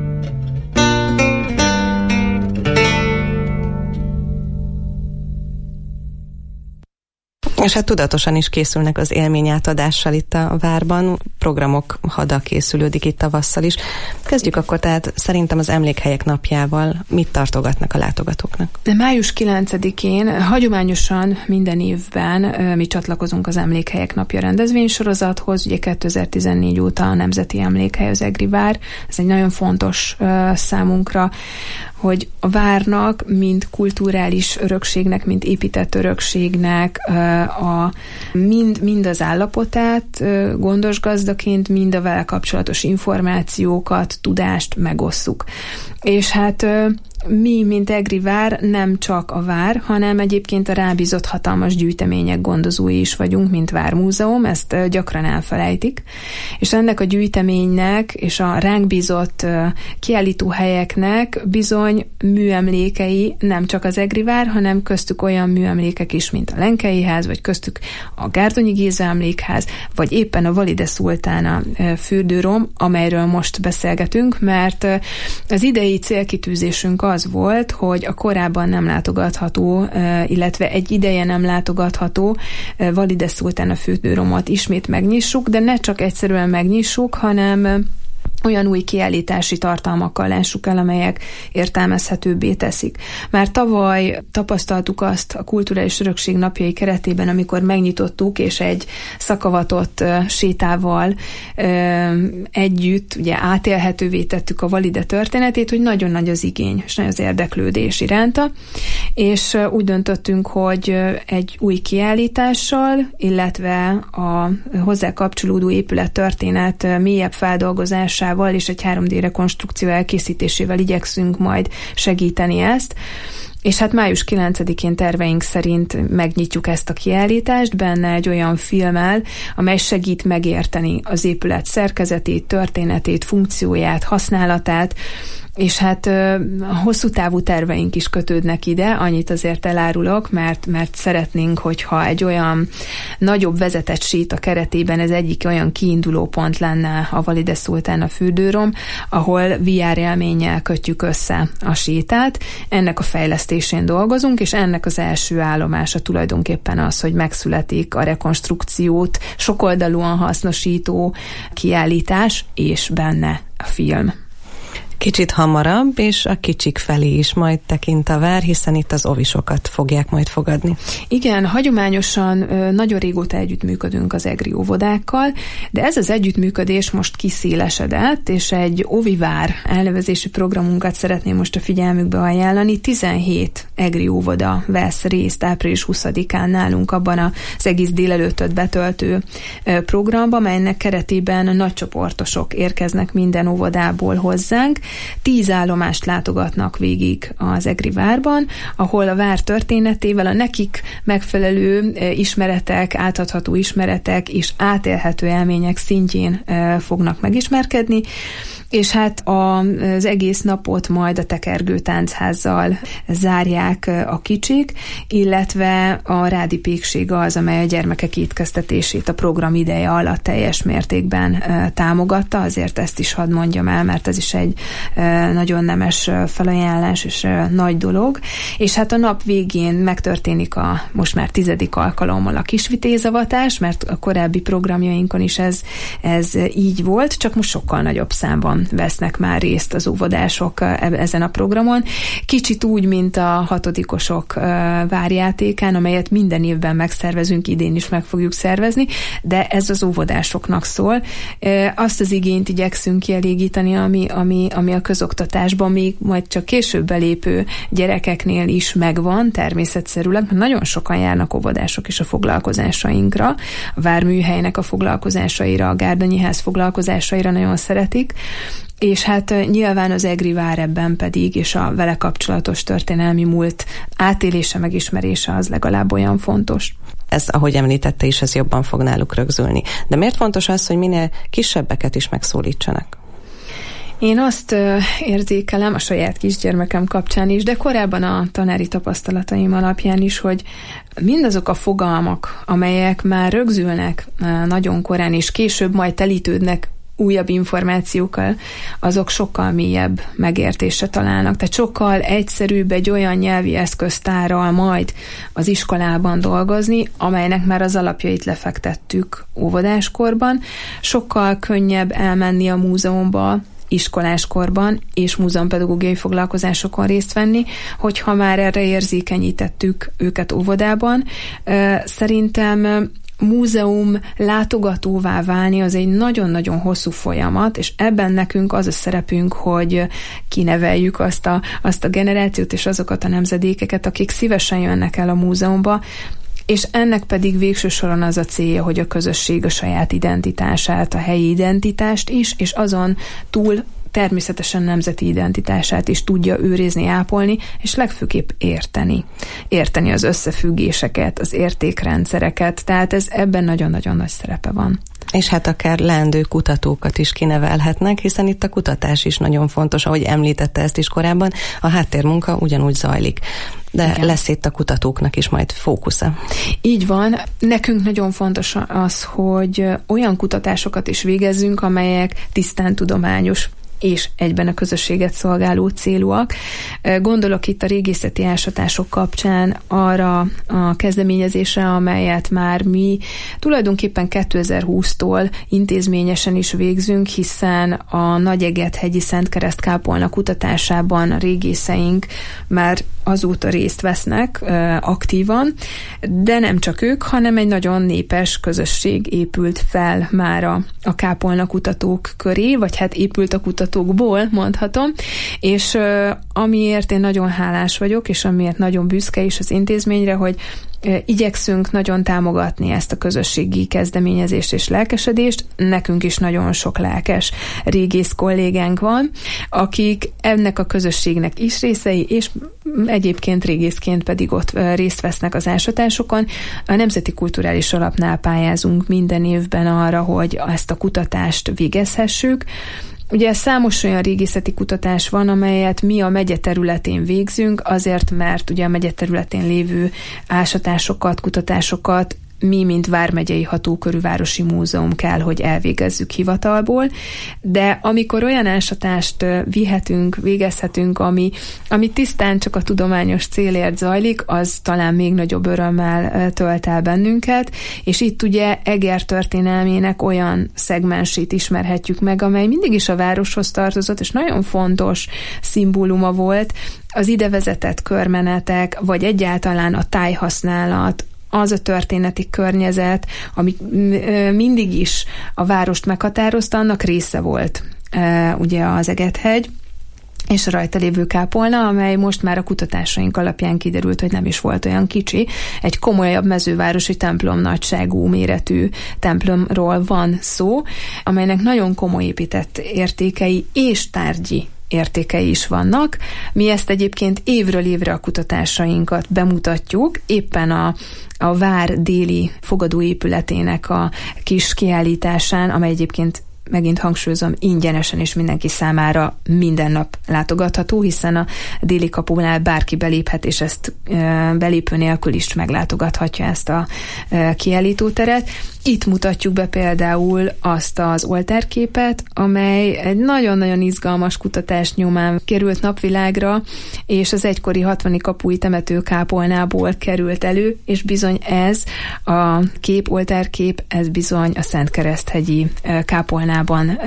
Speaker 6: És hát tudatosan is készülnek az élményátadással itt a várban, programok hada készülődik itt tavasszal is. Kezdjük akkor tehát szerintem az Emlékhelyek napjával. Mit tartogatnak a látogatóknak?
Speaker 10: Május 9-én hagyományosan minden évben mi csatlakozunk az Emlékhelyek napja rendezvénysorozathoz, ugye 2014 óta a Nemzeti Emlékhely az egri vár. Ez egy nagyon fontos számunkra, hogy a várnak, mint kulturális örökségnek, mint épített örökségnek mind az állapotát gondos gazdaként, mind a vele kapcsolatos információkat, tudást megosszuk. És hát mi, mint egri vár, nem csak a vár, hanem egyébként a rábízott hatalmas gyűjtemények gondozói is vagyunk, mint Vármúzeum, ezt gyakran elfelejtik. És ennek a gyűjteménynek és a ránk bízott kiállítóhelyeknek bizony műemlékei nem csak az egri vár, hanem köztük olyan műemlékek is, mint a Lenkei ház, vagy köztük a Gárdonyi Géza emlékház, vagy éppen a Valide Szultána fürdőrom, amelyről most beszélgetünk, mert az idei célkitűzésünk az volt, hogy a korábban nem látogatható, illetve egy ideje nem látogatható Valide Szultána fürdőromot ismét megnyissuk, de ne csak egyszerűen megnyissuk, hanem olyan új kiállítási tartalmakkal lássuk el, amelyek értelmezhetőbbé teszik. Már tavaly tapasztaltuk azt a Kulturális Örökség napjai keretében, amikor megnyitottuk, és egy szakavatott sétával együtt ugye átélhetővé tettük a Valide történetét, hogy nagyon nagy az igény, és nagy az érdeklődés iránta, és úgy döntöttünk, hogy egy új kiállítással, illetve a hozzá kapcsolódó épülettörténet mélyebb feldolgozásával és egy 3D rekonstrukció elkészítésével igyekszünk majd segíteni ezt. És hát május 9-én terveink szerint megnyitjuk ezt a kiállítást, benne egy olyan filmmel, amely segít megérteni az épület szerkezetét, történetét, funkcióját, használatát, és hát hosszú távú terveink is kötődnek ide, annyit azért elárulok, mert szeretnénk, hogyha egy olyan nagyobb vezetett sét a keretében ez egyik olyan kiinduló pont lenne a Valide Szultána fürdőrom, ahol VR élménnyel kötjük össze a sétát. Ennek a fejlesztésén dolgozunk, és ennek az első állomása tulajdonképpen az, hogy megszületik a rekonstrukciót sokoldalúan hasznosító kiállítás, és benne a film.
Speaker 6: Kicsit hamarabb, és a kicsik felé is majd tekint a vár, hiszen itt az ovisokat fogják majd fogadni.
Speaker 10: Igen, hagyományosan nagyon régóta együttműködünk az egri óvodákkal, de ez az együttműködés most kiszélesedett, és egy Ovivár elnevezésű programunkat szeretném most a figyelmükbe ajánlani. 17 egri óvoda vesz részt április 20-án nálunk abban az egész délelőttöt betöltő programban, melynek keretében nagy csoportosok érkeznek minden óvodából hozzánk. 10 állomást látogatnak végig az egri várban, ahol a vár történetével a nekik megfelelő ismeretek, átadható ismeretek és átélhető élmények szintjén fognak megismerkedni, és hát az egész napot majd a tekergő táncházzal zárják a kicsik, illetve a Rádi Pékség az, amely a gyermekek étkeztetését a program ideje alatt teljes mértékben támogatta, azért ezt is hadd mondjam el, mert ez is egy nagyon nemes felajánlás és nagy dolog, és hát a nap végén megtörténik a most már 10. alkalommal a kisvitézavatás, mert a korábbi programjainkon is ez így volt, csak most sokkal nagyobb számban vesznek már részt az óvodások ezen a programon. Kicsit úgy, mint a hatodikosok várjátékán, amelyet minden évben megszervezünk, idén is meg fogjuk szervezni, de ez az óvodásoknak szól. Azt az igényt igyekszünk kielégíteni, ami a közoktatásban még majd csak később belépő gyerekeknél is megvan, természetszerűleg, mert nagyon sokan járnak óvodások is a foglalkozásainkra, a Várműhelynek a foglalkozásaira, a Gárdonyi Ház foglalkozásaira nagyon szeretik, és hát nyilván az egri vár ebben pedig, és a vele kapcsolatos történelmi múlt átélése, megismerése az legalább olyan fontos.
Speaker 6: Ez, ahogy említette is, ez jobban fog náluk rögzülni. De miért fontos az, hogy minél kisebbeket is megszólítsanak?
Speaker 10: Én azt érzékelem a saját kisgyermekem kapcsán is, de korábban a tanári tapasztalataim alapján is, hogy mindazok a fogalmak, amelyek már rögzülnek nagyon korán, és később majd telítődnek újabb információkkal, azok sokkal mélyebb megértésre találnak. Tehát sokkal egyszerűbb egy olyan nyelvi eszköztárral majd az iskolában dolgozni, amelynek már az alapjait lefektettük óvodáskorban. Sokkal könnyebb elmenni a múzeumba iskoláskorban és múzeumpedagógiai foglalkozásokon részt venni, hogyha már erre érzékenyítettük őket óvodában. Szerintem múzeum látogatóvá válni az egy nagyon-nagyon hosszú folyamat, és ebben nekünk az a szerepünk, hogy kineveljük azt a generációt és azokat a nemzedékeket, akik szívesen jönnek el a múzeumba, és ennek pedig végső soron az a célja, hogy a közösség a saját identitását, a helyi identitást is, és azon túl természetesen nemzeti identitását is tudja őrizni, ápolni, és legfőképp érteni. Érteni az összefüggéseket, az értékrendszereket, tehát ez ebben nagyon-nagyon nagy szerepe van.
Speaker 6: És hát akár leendő kutatókat is kinevelhetnek, hiszen itt a kutatás is nagyon fontos, ahogy említette ezt is korábban, a háttérmunka ugyanúgy zajlik. De igen, lesz itt a kutatóknak is majd fókusza.
Speaker 10: Így van. Nekünk nagyon fontos az, hogy olyan kutatásokat is végezzünk, amelyek tisztán tudományos és egyben a közösséget szolgáló célúak. Gondolok itt a régészeti ásatások kapcsán arra a kezdeményezésre, amelyet már mi tulajdonképpen 2020-tól intézményesen is végzünk, hiszen a Nagyegethegyi Szentkereszt-kápolna kutatásában a régészeink már azóta részt vesznek aktívan, de nem csak ők, hanem egy nagyon népes közösség épült fel már a kápolna kutatók köré, vagy hát épült a kutatókból, mondhatom, és amiért én nagyon hálás vagyok, és amiért nagyon büszke is az intézményre, hogy igyekszünk nagyon támogatni ezt a közösségi kezdeményezést és lelkesedést. Nekünk is nagyon sok lelkes régész kollégánk van, akik ennek a közösségnek is részei, és egyébként régészként pedig ott részt vesznek az ásatásokon. A Nemzeti Kulturális Alapnál pályázunk minden évben arra, hogy ezt a kutatást végezhessük. Ugye számos olyan régészeti kutatás van, amelyet mi a megye területén végzünk, azért, mert ugye a megye területén lévő ásatásokat, kutatásokat mi, mint Vármegyei Hatókörű Városi Múzeum kell, hogy elvégezzük hivatalból, de amikor olyan ásatást végezhetünk, ami tisztán csak a tudományos célért zajlik, az talán még nagyobb örömmel tölt el bennünket, és itt ugye Eger történelmének olyan szegmensét ismerhetjük meg, amely mindig is a városhoz tartozott, és nagyon fontos szimbóluma volt, az ide vezetett körmenetek, vagy egyáltalán a tájhasználat, az a történeti környezet, ami mindig is a várost meghatározta, annak része volt ugye az Egethegy, és a rajta lévő kápolna, amely most már a kutatásaink alapján kiderült, hogy nem is volt olyan kicsi. Egy komolyabb mezővárosi templom nagyságú méretű templomról van szó, amelynek nagyon komoly épített értékei és tárgyi értékei is vannak. Mi ezt egyébként évről évre a kutatásainkat bemutatjuk, éppen a vár déli fogadóépületének a kis kiállításán, amely egyébként megint hangsúlyozom, ingyenesen és mindenki számára minden nap látogatható, hiszen a déli kapunál bárki beléphet, és ezt belépő nélkül is meglátogathatja ezt a kiállítóteret. Itt mutatjuk be például azt az oltárképet, amely egy nagyon-nagyon izgalmas kutatás nyomán került napvilágra, és az egykori 60. kapui temetőkápolnából került elő, és bizony ez a kép, oltárkép, ez bizony a Szentkereszthegyi kápolnában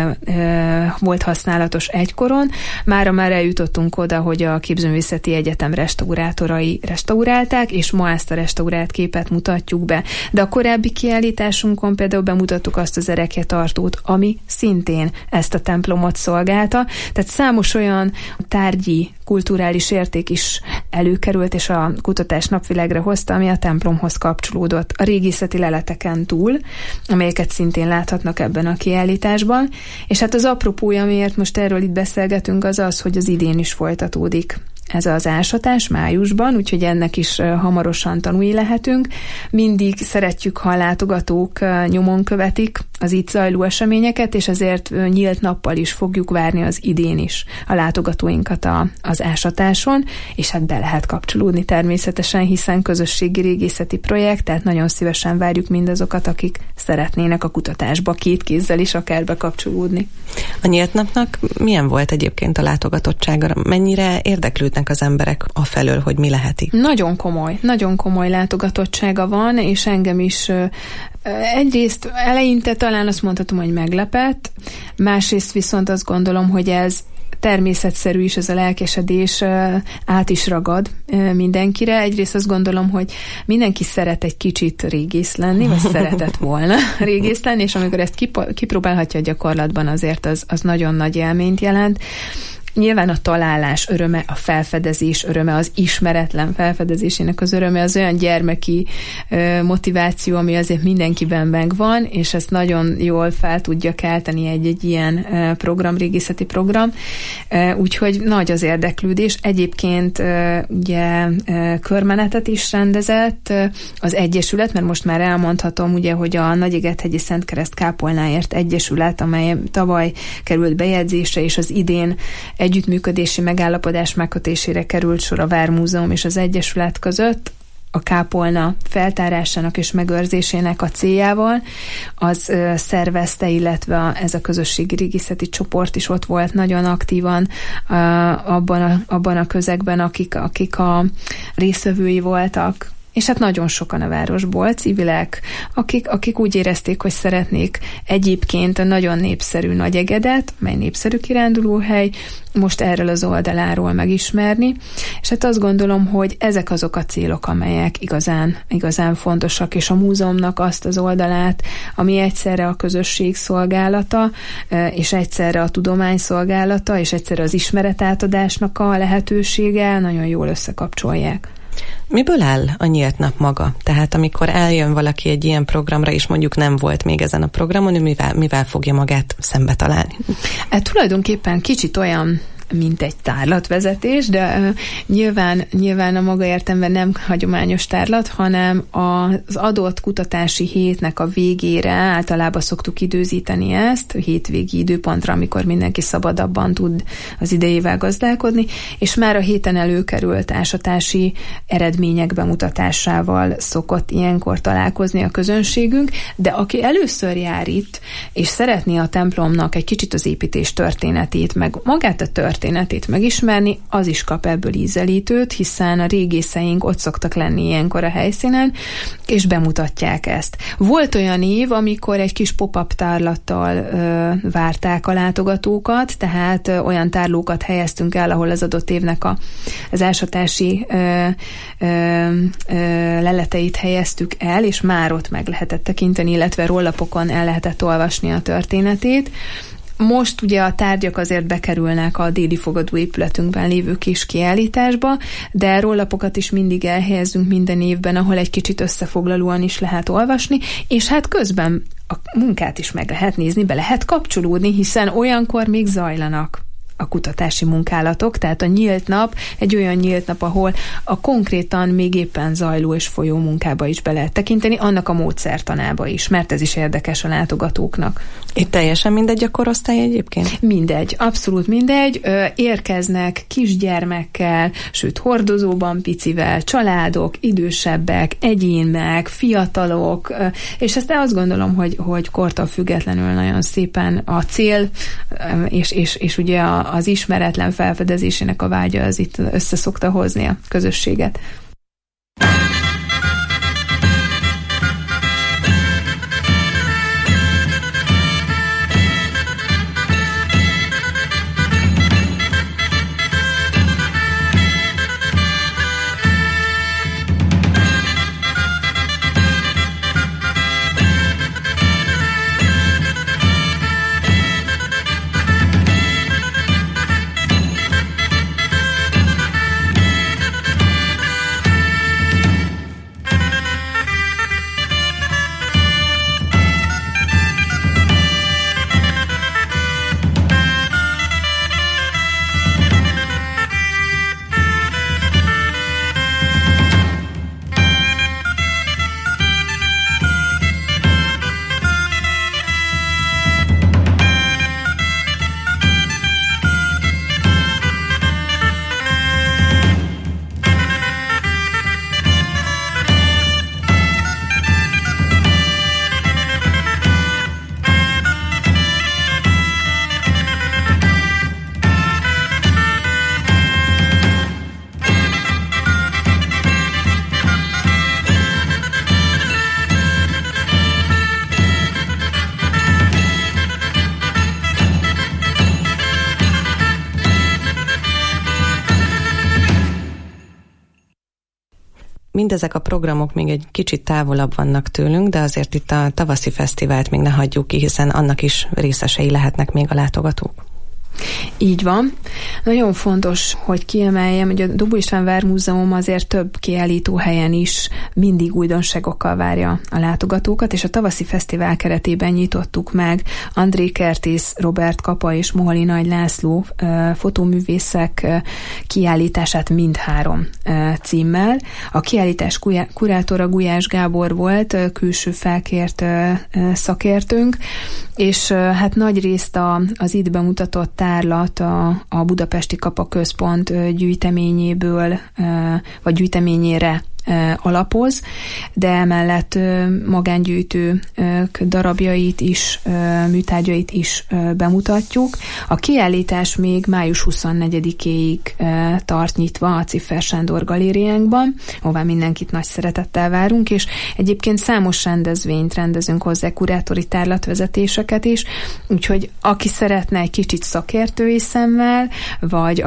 Speaker 10: volt használatos egykoron. Mára már eljutottunk oda, hogy a Képzőművészeti Egyetem restaurátorai restaurálták, és ma ezt a restaurált képet mutatjuk be. De a korábbi kiállításunkon például bemutattuk azt az erekjetartót, ami szintén ezt a templomot szolgálta. Tehát számos olyan tárgyi, kulturális érték is előkerült, és a kutatás napvilágra hozta, ami a templomhoz kapcsolódott a régészeti leleteken túl, amelyeket szintén láthatnak ebben a kiállításban. És hát az apropója, miért most erről itt beszélgetünk, az az, hogy az idén is folytatódik ez az ásatás májusban, úgyhogy ennek is hamarosan tanúi lehetünk. Mindig szeretjük, ha a látogatók nyomon követik az itt zajló eseményeket, és ezért nyílt nappal is fogjuk várni az idén is a látogatóinkat az ásatáson, és hát be lehet kapcsolódni természetesen, hiszen közösségi régészeti projekt, tehát nagyon szívesen várjuk mindazokat, akik szeretnének a kutatásba két kézzel is akár bekapcsolódni.
Speaker 6: A nyílt napnak milyen volt egyébként a látogatottsága? Mennyire érdeklődnek az emberek afelől, hogy mi lehet itt? Nagyon komoly látogatottsága van, és engem is egyrészt eleinte talán azt mondhatom, hogy meglepett, másrészt viszont azt gondolom, hogy ez természetszerű is, ez a lelkesedés át is ragad mindenkire. Egyrészt azt gondolom, hogy mindenki szeret egy kicsit régész lenni, vagy szeretett volna régész lenni, és amikor ezt kipróbálhatja a gyakorlatban, azért az nagyon nagy élményt jelent. Nyilván a találás öröme, a felfedezés öröme, az ismeretlen felfedezésének az öröme, az olyan gyermeki motiváció, ami azért mindenkiben megvan, és ezt nagyon jól fel tudja kelteni egy ilyen program, régészeti program. Úgyhogy nagy az érdeklődés. Egyébként ugye körmenetet is rendezett az Egyesület, mert most már elmondhatom, ugye, hogy a Nagyegethegyi Szentkereszt-kápolnáért Egyesület, amely tavaly került bejegyzésre, és az idén együttműködési megállapodás megkötésére került sor a Vármúzeum és az Egyesület között,
Speaker 10: a kápolna feltárásának és megőrzésének a céljával, az szervezte, illetve ez a közösségi régészeti csoport is ott volt nagyon aktívan abban a közegben, akik a résztvevői voltak. És hát nagyon sokan a városból, civilek, akik úgy érezték, hogy szeretnék egyébként a nagyon népszerű Nagyegedet, mely népszerű kirándulóhely, most erről az oldaláról megismerni, és hát azt gondolom, hogy ezek azok a célok, amelyek igazán fontosak, és a múzeumnak azt az oldalát, ami egyszerre a közösség szolgálata, és egyszerre a tudomány szolgálata, és egyszerre az ismeretátadásnak a lehetősége, nagyon jól összekapcsolják.
Speaker 6: Miből áll a nyílt nap maga? Tehát amikor eljön valaki egy ilyen programra, és mondjuk nem volt még ezen a programon, mivel fogja magát szembe találni?
Speaker 10: Tulajdonképpen kicsit olyan, mint egy tárlatvezetés, de nyilván a maga értelemben nem hagyományos tárlat, hanem az adott kutatási hétnek a végére általában szoktuk időzíteni ezt, hétvégi időpontra, amikor mindenki szabadabban tud az idejével gazdálkodni, és már a héten előkerült ásatási eredmények bemutatásával szokott ilyenkor találkozni a közönségünk, de aki először jár itt, és szeretné a templomnak egy kicsit az építés történetét, meg magát a történetét megismerni, az is kap ebből ízelítőt, hiszen a régészeink ott szoktak lenni ilyenkor a helyszínen, és bemutatják ezt. Volt olyan év, amikor egy kis pop-up tárlattal várták a látogatókat, tehát olyan tárlókat helyeztünk el, ahol az adott évnek az ásatási leleteit helyeztük el, és már ott meg lehetett tekinteni, illetve rollapokon el lehetett olvasni a történetét. Most ugye a tárgyak azért bekerülnek a déli fogadóépületünkben lévő kis kiállításba, de rollapokat is mindig elhelyezünk minden évben, ahol egy kicsit összefoglalóan is lehet olvasni, és hát közben a munkát is meg lehet nézni, be lehet kapcsolódni, hiszen olyankor még zajlanak a kutatási munkálatok, tehát a nyílt nap egy olyan nyílt nap, ahol a konkrétan még éppen zajló és folyó munkába is be lehet tekinteni, annak a módszertanába is, mert ez is érdekes a látogatóknak.
Speaker 6: Itt teljesen mindegy a korosztály egyébként?
Speaker 10: Mindegy, abszolút mindegy. Érkeznek kisgyermekkel, sőt hordozóban picivel, családok, idősebbek, egyének, fiatalok, és ezt azt gondolom, hogy kortól függetlenül nagyon szépen a cél, és ugye az ismeretlen felfedezésének a vágya az itt összeszokta hozni a közösséget.
Speaker 6: Mindezek a programok még egy kicsit távolabb vannak tőlünk, de azért itt a tavaszi fesztivált még ne hagyjuk ki, hiszen annak is részesei lehetnek még a látogatók.
Speaker 10: Így van. Nagyon fontos, hogy kiemeljem, hogy a Dobó István Vármúzeum azért több kiállítóhelyen is mindig újdonságokkal várja a látogatókat, és a tavaszi fesztivál keretében nyitottuk meg André Kertész, Robert Kapa és Moholi Nagy László fotóművészek kiállítását mindhárom címmel. A kiállítás kurátora Gulyás Gábor volt, külső felkért szakértőnk, és hát nagy részt az itt bemutatott tárlat a Budapesti Kapa Központ gyűjteményéből, vagy gyűjteményére alapoz, de emellett magángyűjtők darabjait is, műtárgyait is bemutatjuk. A kiállítás még május 24-éig tart nyitva a Ciffer Sándor galériánkban, ahová mindenkit nagy szeretettel várunk, és egyébként számos rendezvényt rendezünk hozzá, kurátori tárlatvezetéseket is, úgyhogy aki szeretne egy kicsit szakértői szemmel, vagy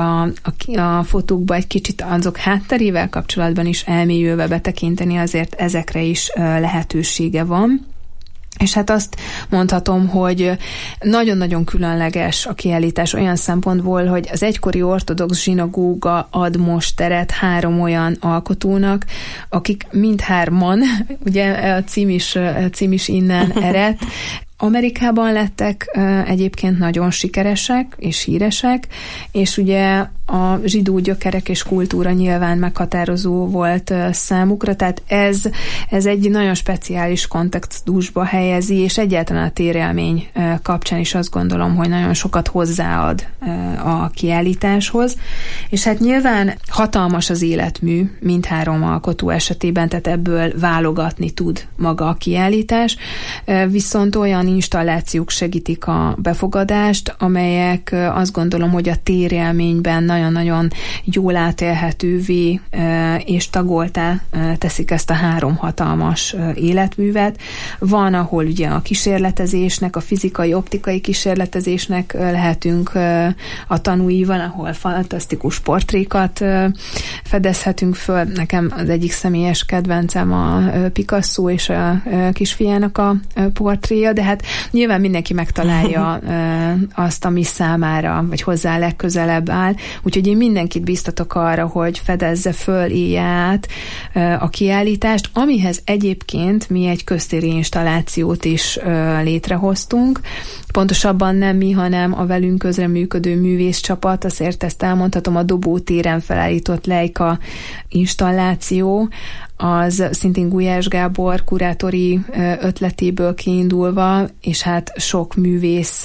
Speaker 10: a fotókba egy kicsit azok hátterével kapcsolatban is elmélyülve betekinteni, azért ezekre is lehetősége van. És hát azt mondhatom, hogy nagyon-nagyon különleges a kiállítás olyan szempontból, hogy az egykori ortodox zsinagóga ad most teret 3 olyan alkotónak, akik mindhárman, ugye a cím is innen ered, Amerikában lettek egyébként nagyon sikeresek és híresek, és ugye a zsidó gyökerek és kultúra nyilván meghatározó volt számukra, tehát ez egy nagyon speciális kontextusba helyezi, és egyáltalán a térélmény kapcsán is azt gondolom, hogy nagyon sokat hozzáad a kiállításhoz, és hát nyilván hatalmas az életmű mindhárom alkotó esetében, tehát ebből válogatni tud maga a kiállítás, viszont olyan installációk segítik a befogadást, amelyek azt gondolom, hogy a térélményben nagyon-nagyon jól átélhetővé és tagoltá teszik ezt a 3 hatalmas életművet. Van, ahol ugye a kísérletezésnek, a fizikai, optikai kísérletezésnek lehetünk a tanúi, van, ahol fantasztikus portrékat fedezhetünk föl. Nekem az egyik személyes kedvencem a Picasso és a kisfiának a portréja, de hát nyilván mindenki megtalálja azt, ami számára, vagy hozzá legközelebb áll. Úgyhogy én mindenkit biztatok arra, hogy fedezze föl, élje át a kiállítást, amihez egyébként mi egy köztéri installációt is létrehoztunk. Pontosabban nem mi, hanem a velünk közreműködő művészcsapat, azért ezt elmondhatom, a Dobó téren felállított Leica installáció, az szintén Gulyás Gábor kurátori ötletéből kiindulva, és hát sok művész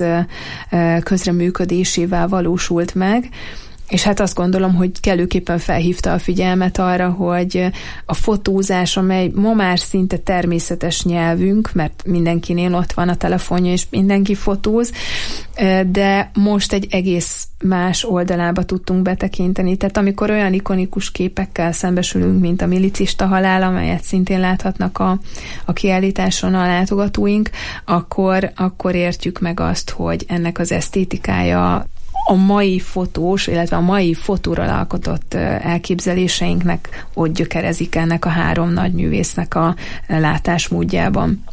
Speaker 10: közreműködésével valósult meg. És hát azt gondolom, hogy kellőképpen felhívta a figyelmet arra, hogy a fotózás, amely ma már szinte természetes nyelvünk, mert mindenkinél ott van a telefonja, és mindenki fotóz, de most egy egész más oldalába tudtunk betekinteni. Tehát amikor olyan ikonikus képekkel szembesülünk, mint a milicista halál, amelyet szintén láthatnak a kiállításon a látogatóink, akkor értjük meg azt, hogy ennek az esztétikája a mai fotós, illetve a mai fotóról alkotott elképzeléseinknek ott gyökerezik ennek a 3 nagy művésznek a látásmódjában.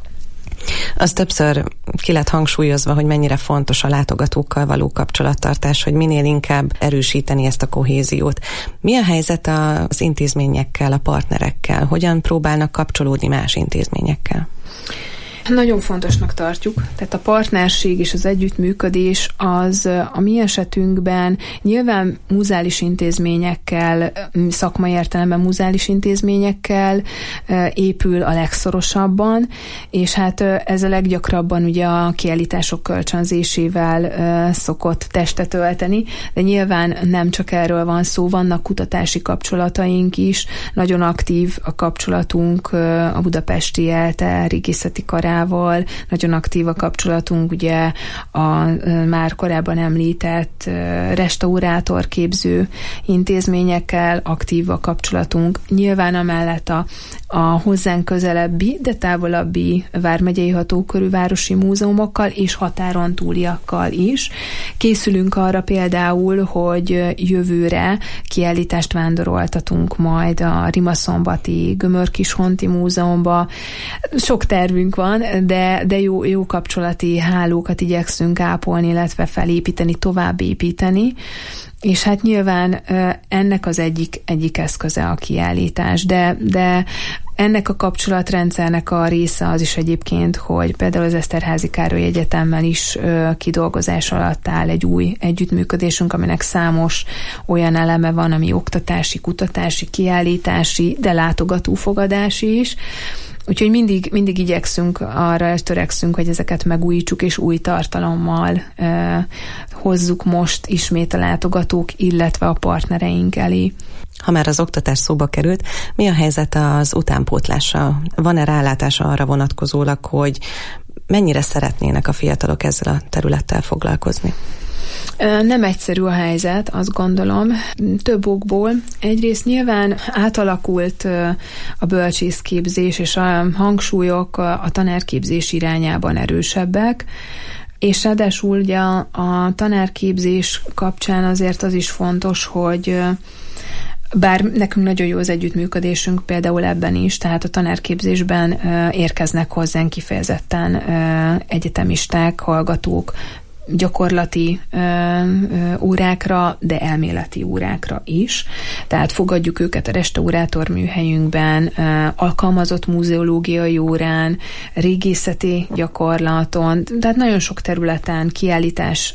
Speaker 6: Az többször ki lett hangsúlyozva, hogy mennyire fontos a látogatókkal való kapcsolattartás, hogy minél inkább erősíteni ezt a kohéziót. Mi a helyzet az intézményekkel, a partnerekkel? Hogyan próbálnak kapcsolódni más intézményekkel?
Speaker 10: Nagyon fontosnak tartjuk, tehát a partnerség és az együttműködés az a mi esetünkben nyilván muzeális intézményekkel, szakmai értelemben muzeális intézményekkel épül a legszorosabban, és hát ez a leggyakrabban ugye a kiállítások kölcsönzésével szokott testet ölteni, de nyilván nem csak erről van szó, vannak kutatási kapcsolataink is, nagyon aktív a kapcsolatunk a budapesti ELTE régészeti karával, nagyon aktív a kapcsolatunk ugye a már korábban említett restaurátorképző intézményekkel, aktív a kapcsolatunk. Nyilván amellett a hozzánk közelebbi, de távolabbi vármegyei hatókörű városi múzeumokkal és határon túliakkal is. Készülünk arra például, hogy jövőre kiállítást vándoroltatunk majd a Rimaszombathi Gömör-Kishonti Múzeumba. Sok tervünk van, de jó kapcsolati hálókat igyekszünk ápolni, illetve felépíteni, továbbépíteni, és hát nyilván ennek az egyik eszköze a kiállítás, de ennek a kapcsolatrendszernek a része az is egyébként, hogy például az Eszterházy Károly Egyetemmel is kidolgozás alatt áll egy új együttműködésünk, aminek számos olyan eleme van, ami oktatási, kutatási, kiállítási, de látogatófogadási is. Úgyhogy mindig igyekszünk arra, törekszünk, hogy ezeket megújítsuk, és új tartalommal hozzuk most ismét a látogatók, illetve a partnereink elé.
Speaker 6: Ha már az oktatás szóba került, mi a helyzet az utánpótlással? Van-e rálátása arra vonatkozólag, hogy mennyire szeretnének a fiatalok ezzel a területtel foglalkozni?
Speaker 10: Nem egyszerű a helyzet, azt gondolom, több okból. Egyrészt nyilván átalakult a bölcsészképzés, és a hangsúlyok a tanárképzés irányában erősebbek, és ráadásul ugye a tanárképzés kapcsán azért az is fontos, hogy bár nekünk nagyon jó az együttműködésünk például ebben is, tehát a tanárképzésben érkeznek hozzánk kifejezetten egyetemisták, hallgatók, gyakorlati órákra, de elméleti órákra is. Tehát fogadjuk őket a restaurátor műhelyünkben, alkalmazott muzeológiai órán, régészeti gyakorlaton, tehát nagyon sok területen kiállítás,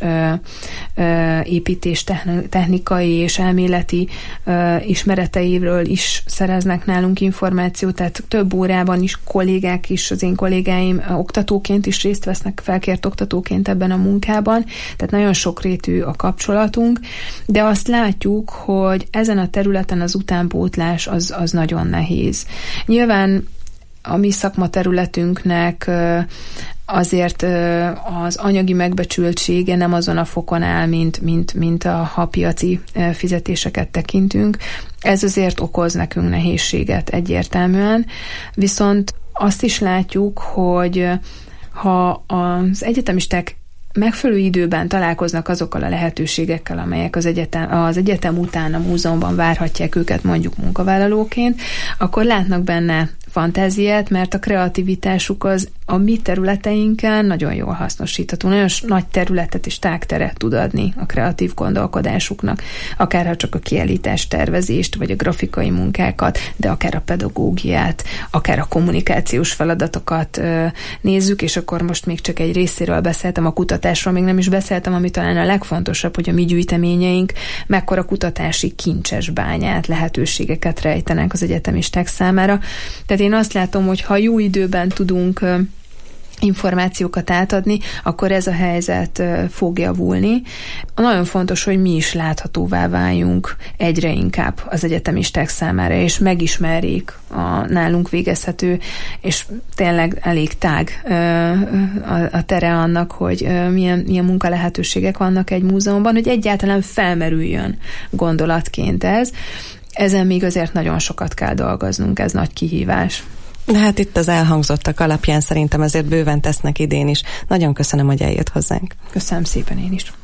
Speaker 10: építés technikai és elméleti ismereteiről is szereznek nálunk információt, tehát több órában is kollégák is, az én kollégáim oktatóként is részt vesznek, felkért oktatóként ebben a munkában, tehát nagyon sokrétű a kapcsolatunk, de azt látjuk, hogy ezen a területen az utánpótlás az nagyon nehéz. Nyilván a mi szakmaterületünknek azért az anyagi megbecsültsége nem azon a fokon áll, mint ha piaci fizetéseket tekintünk. Ez azért okoz nekünk nehézséget egyértelműen, viszont azt is látjuk, hogy ha az egyetemisták megfelelő időben találkoznak azokkal a lehetőségekkel, amelyek az egyetem után a múzeumban várhatják őket mondjuk munkavállalóként, akkor látnak benne fantáziát, mert a kreativitásuk az a mi területeinken nagyon jól hasznosítható, nagyon nagy területet és tágteret tud adni a kreatív gondolkodásuknak, akár ha csak a kiállítás tervezést, vagy a grafikai munkákat, de akár a pedagógiát, akár a kommunikációs feladatokat nézzük, és akkor most még csak egy részéről beszéltem, a kutatásról még nem is beszéltem, ami talán a legfontosabb, hogy a mi gyűjteményeink mekkora kutatási kincses bányát, lehetőségeket rejtenek az egyetemisták számára. Tehát én azt látom, hogy ha jó időben tudunk információkat átadni, akkor ez a helyzet fog javulni. Nagyon fontos, hogy mi is láthatóvá váljunk egyre inkább az egyetemisták számára, és megismerjék a nálunk végezhető, és tényleg elég tág a tere annak, hogy milyen munkalehetőségek vannak egy múzeumban, hogy egyáltalán felmerüljön gondolatként ez. Ezen még azért nagyon sokat kell dolgoznunk, ez nagy kihívás.
Speaker 6: De hát itt az elhangzottak alapján szerintem azért bőven tesznek idén is. Nagyon köszönöm, hogy eljött hozzánk.
Speaker 10: Köszönöm szépen én is.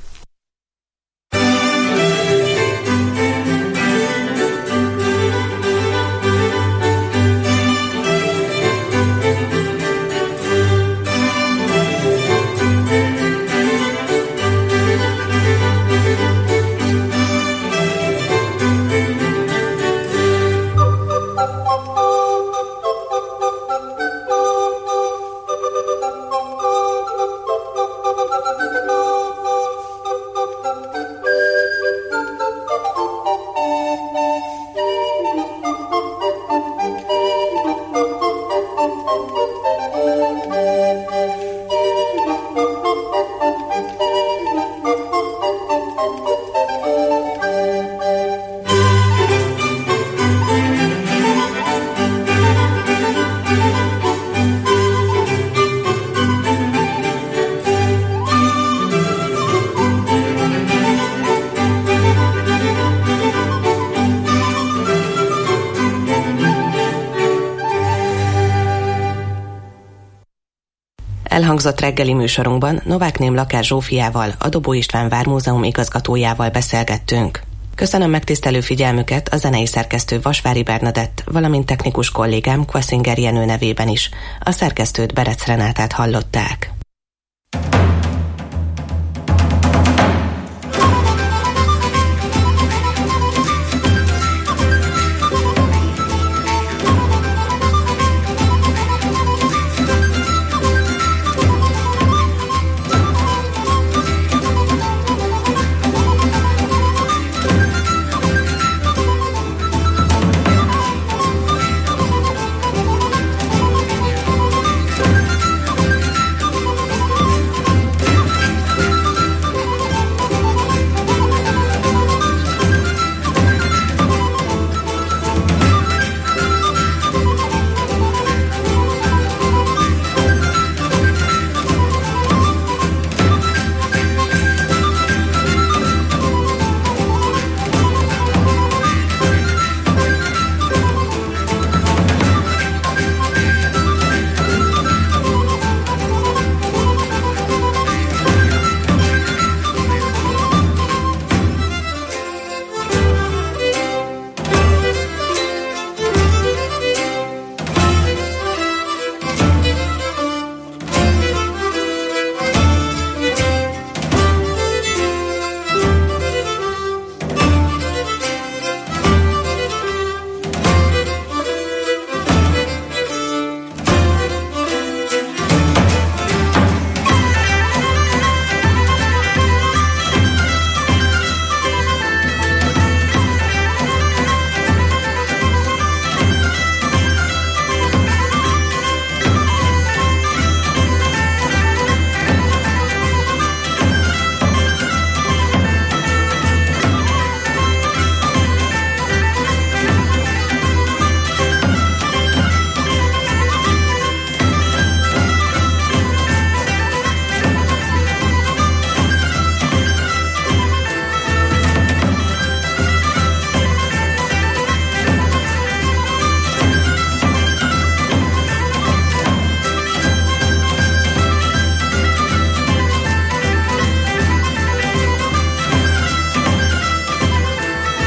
Speaker 6: Elhangzott reggeli műsorunkban Novák Ném Lakás Zsófiával, a Dobó István Vármúzeum igazgatójával beszélgettünk. Köszönöm megtisztelő figyelmüket a zenei szerkesztő Vasvári Bernadett, valamint technikus kollégám Kvaszinger Jenő nevében is. A szerkesztőt, Berec Renátát hallották.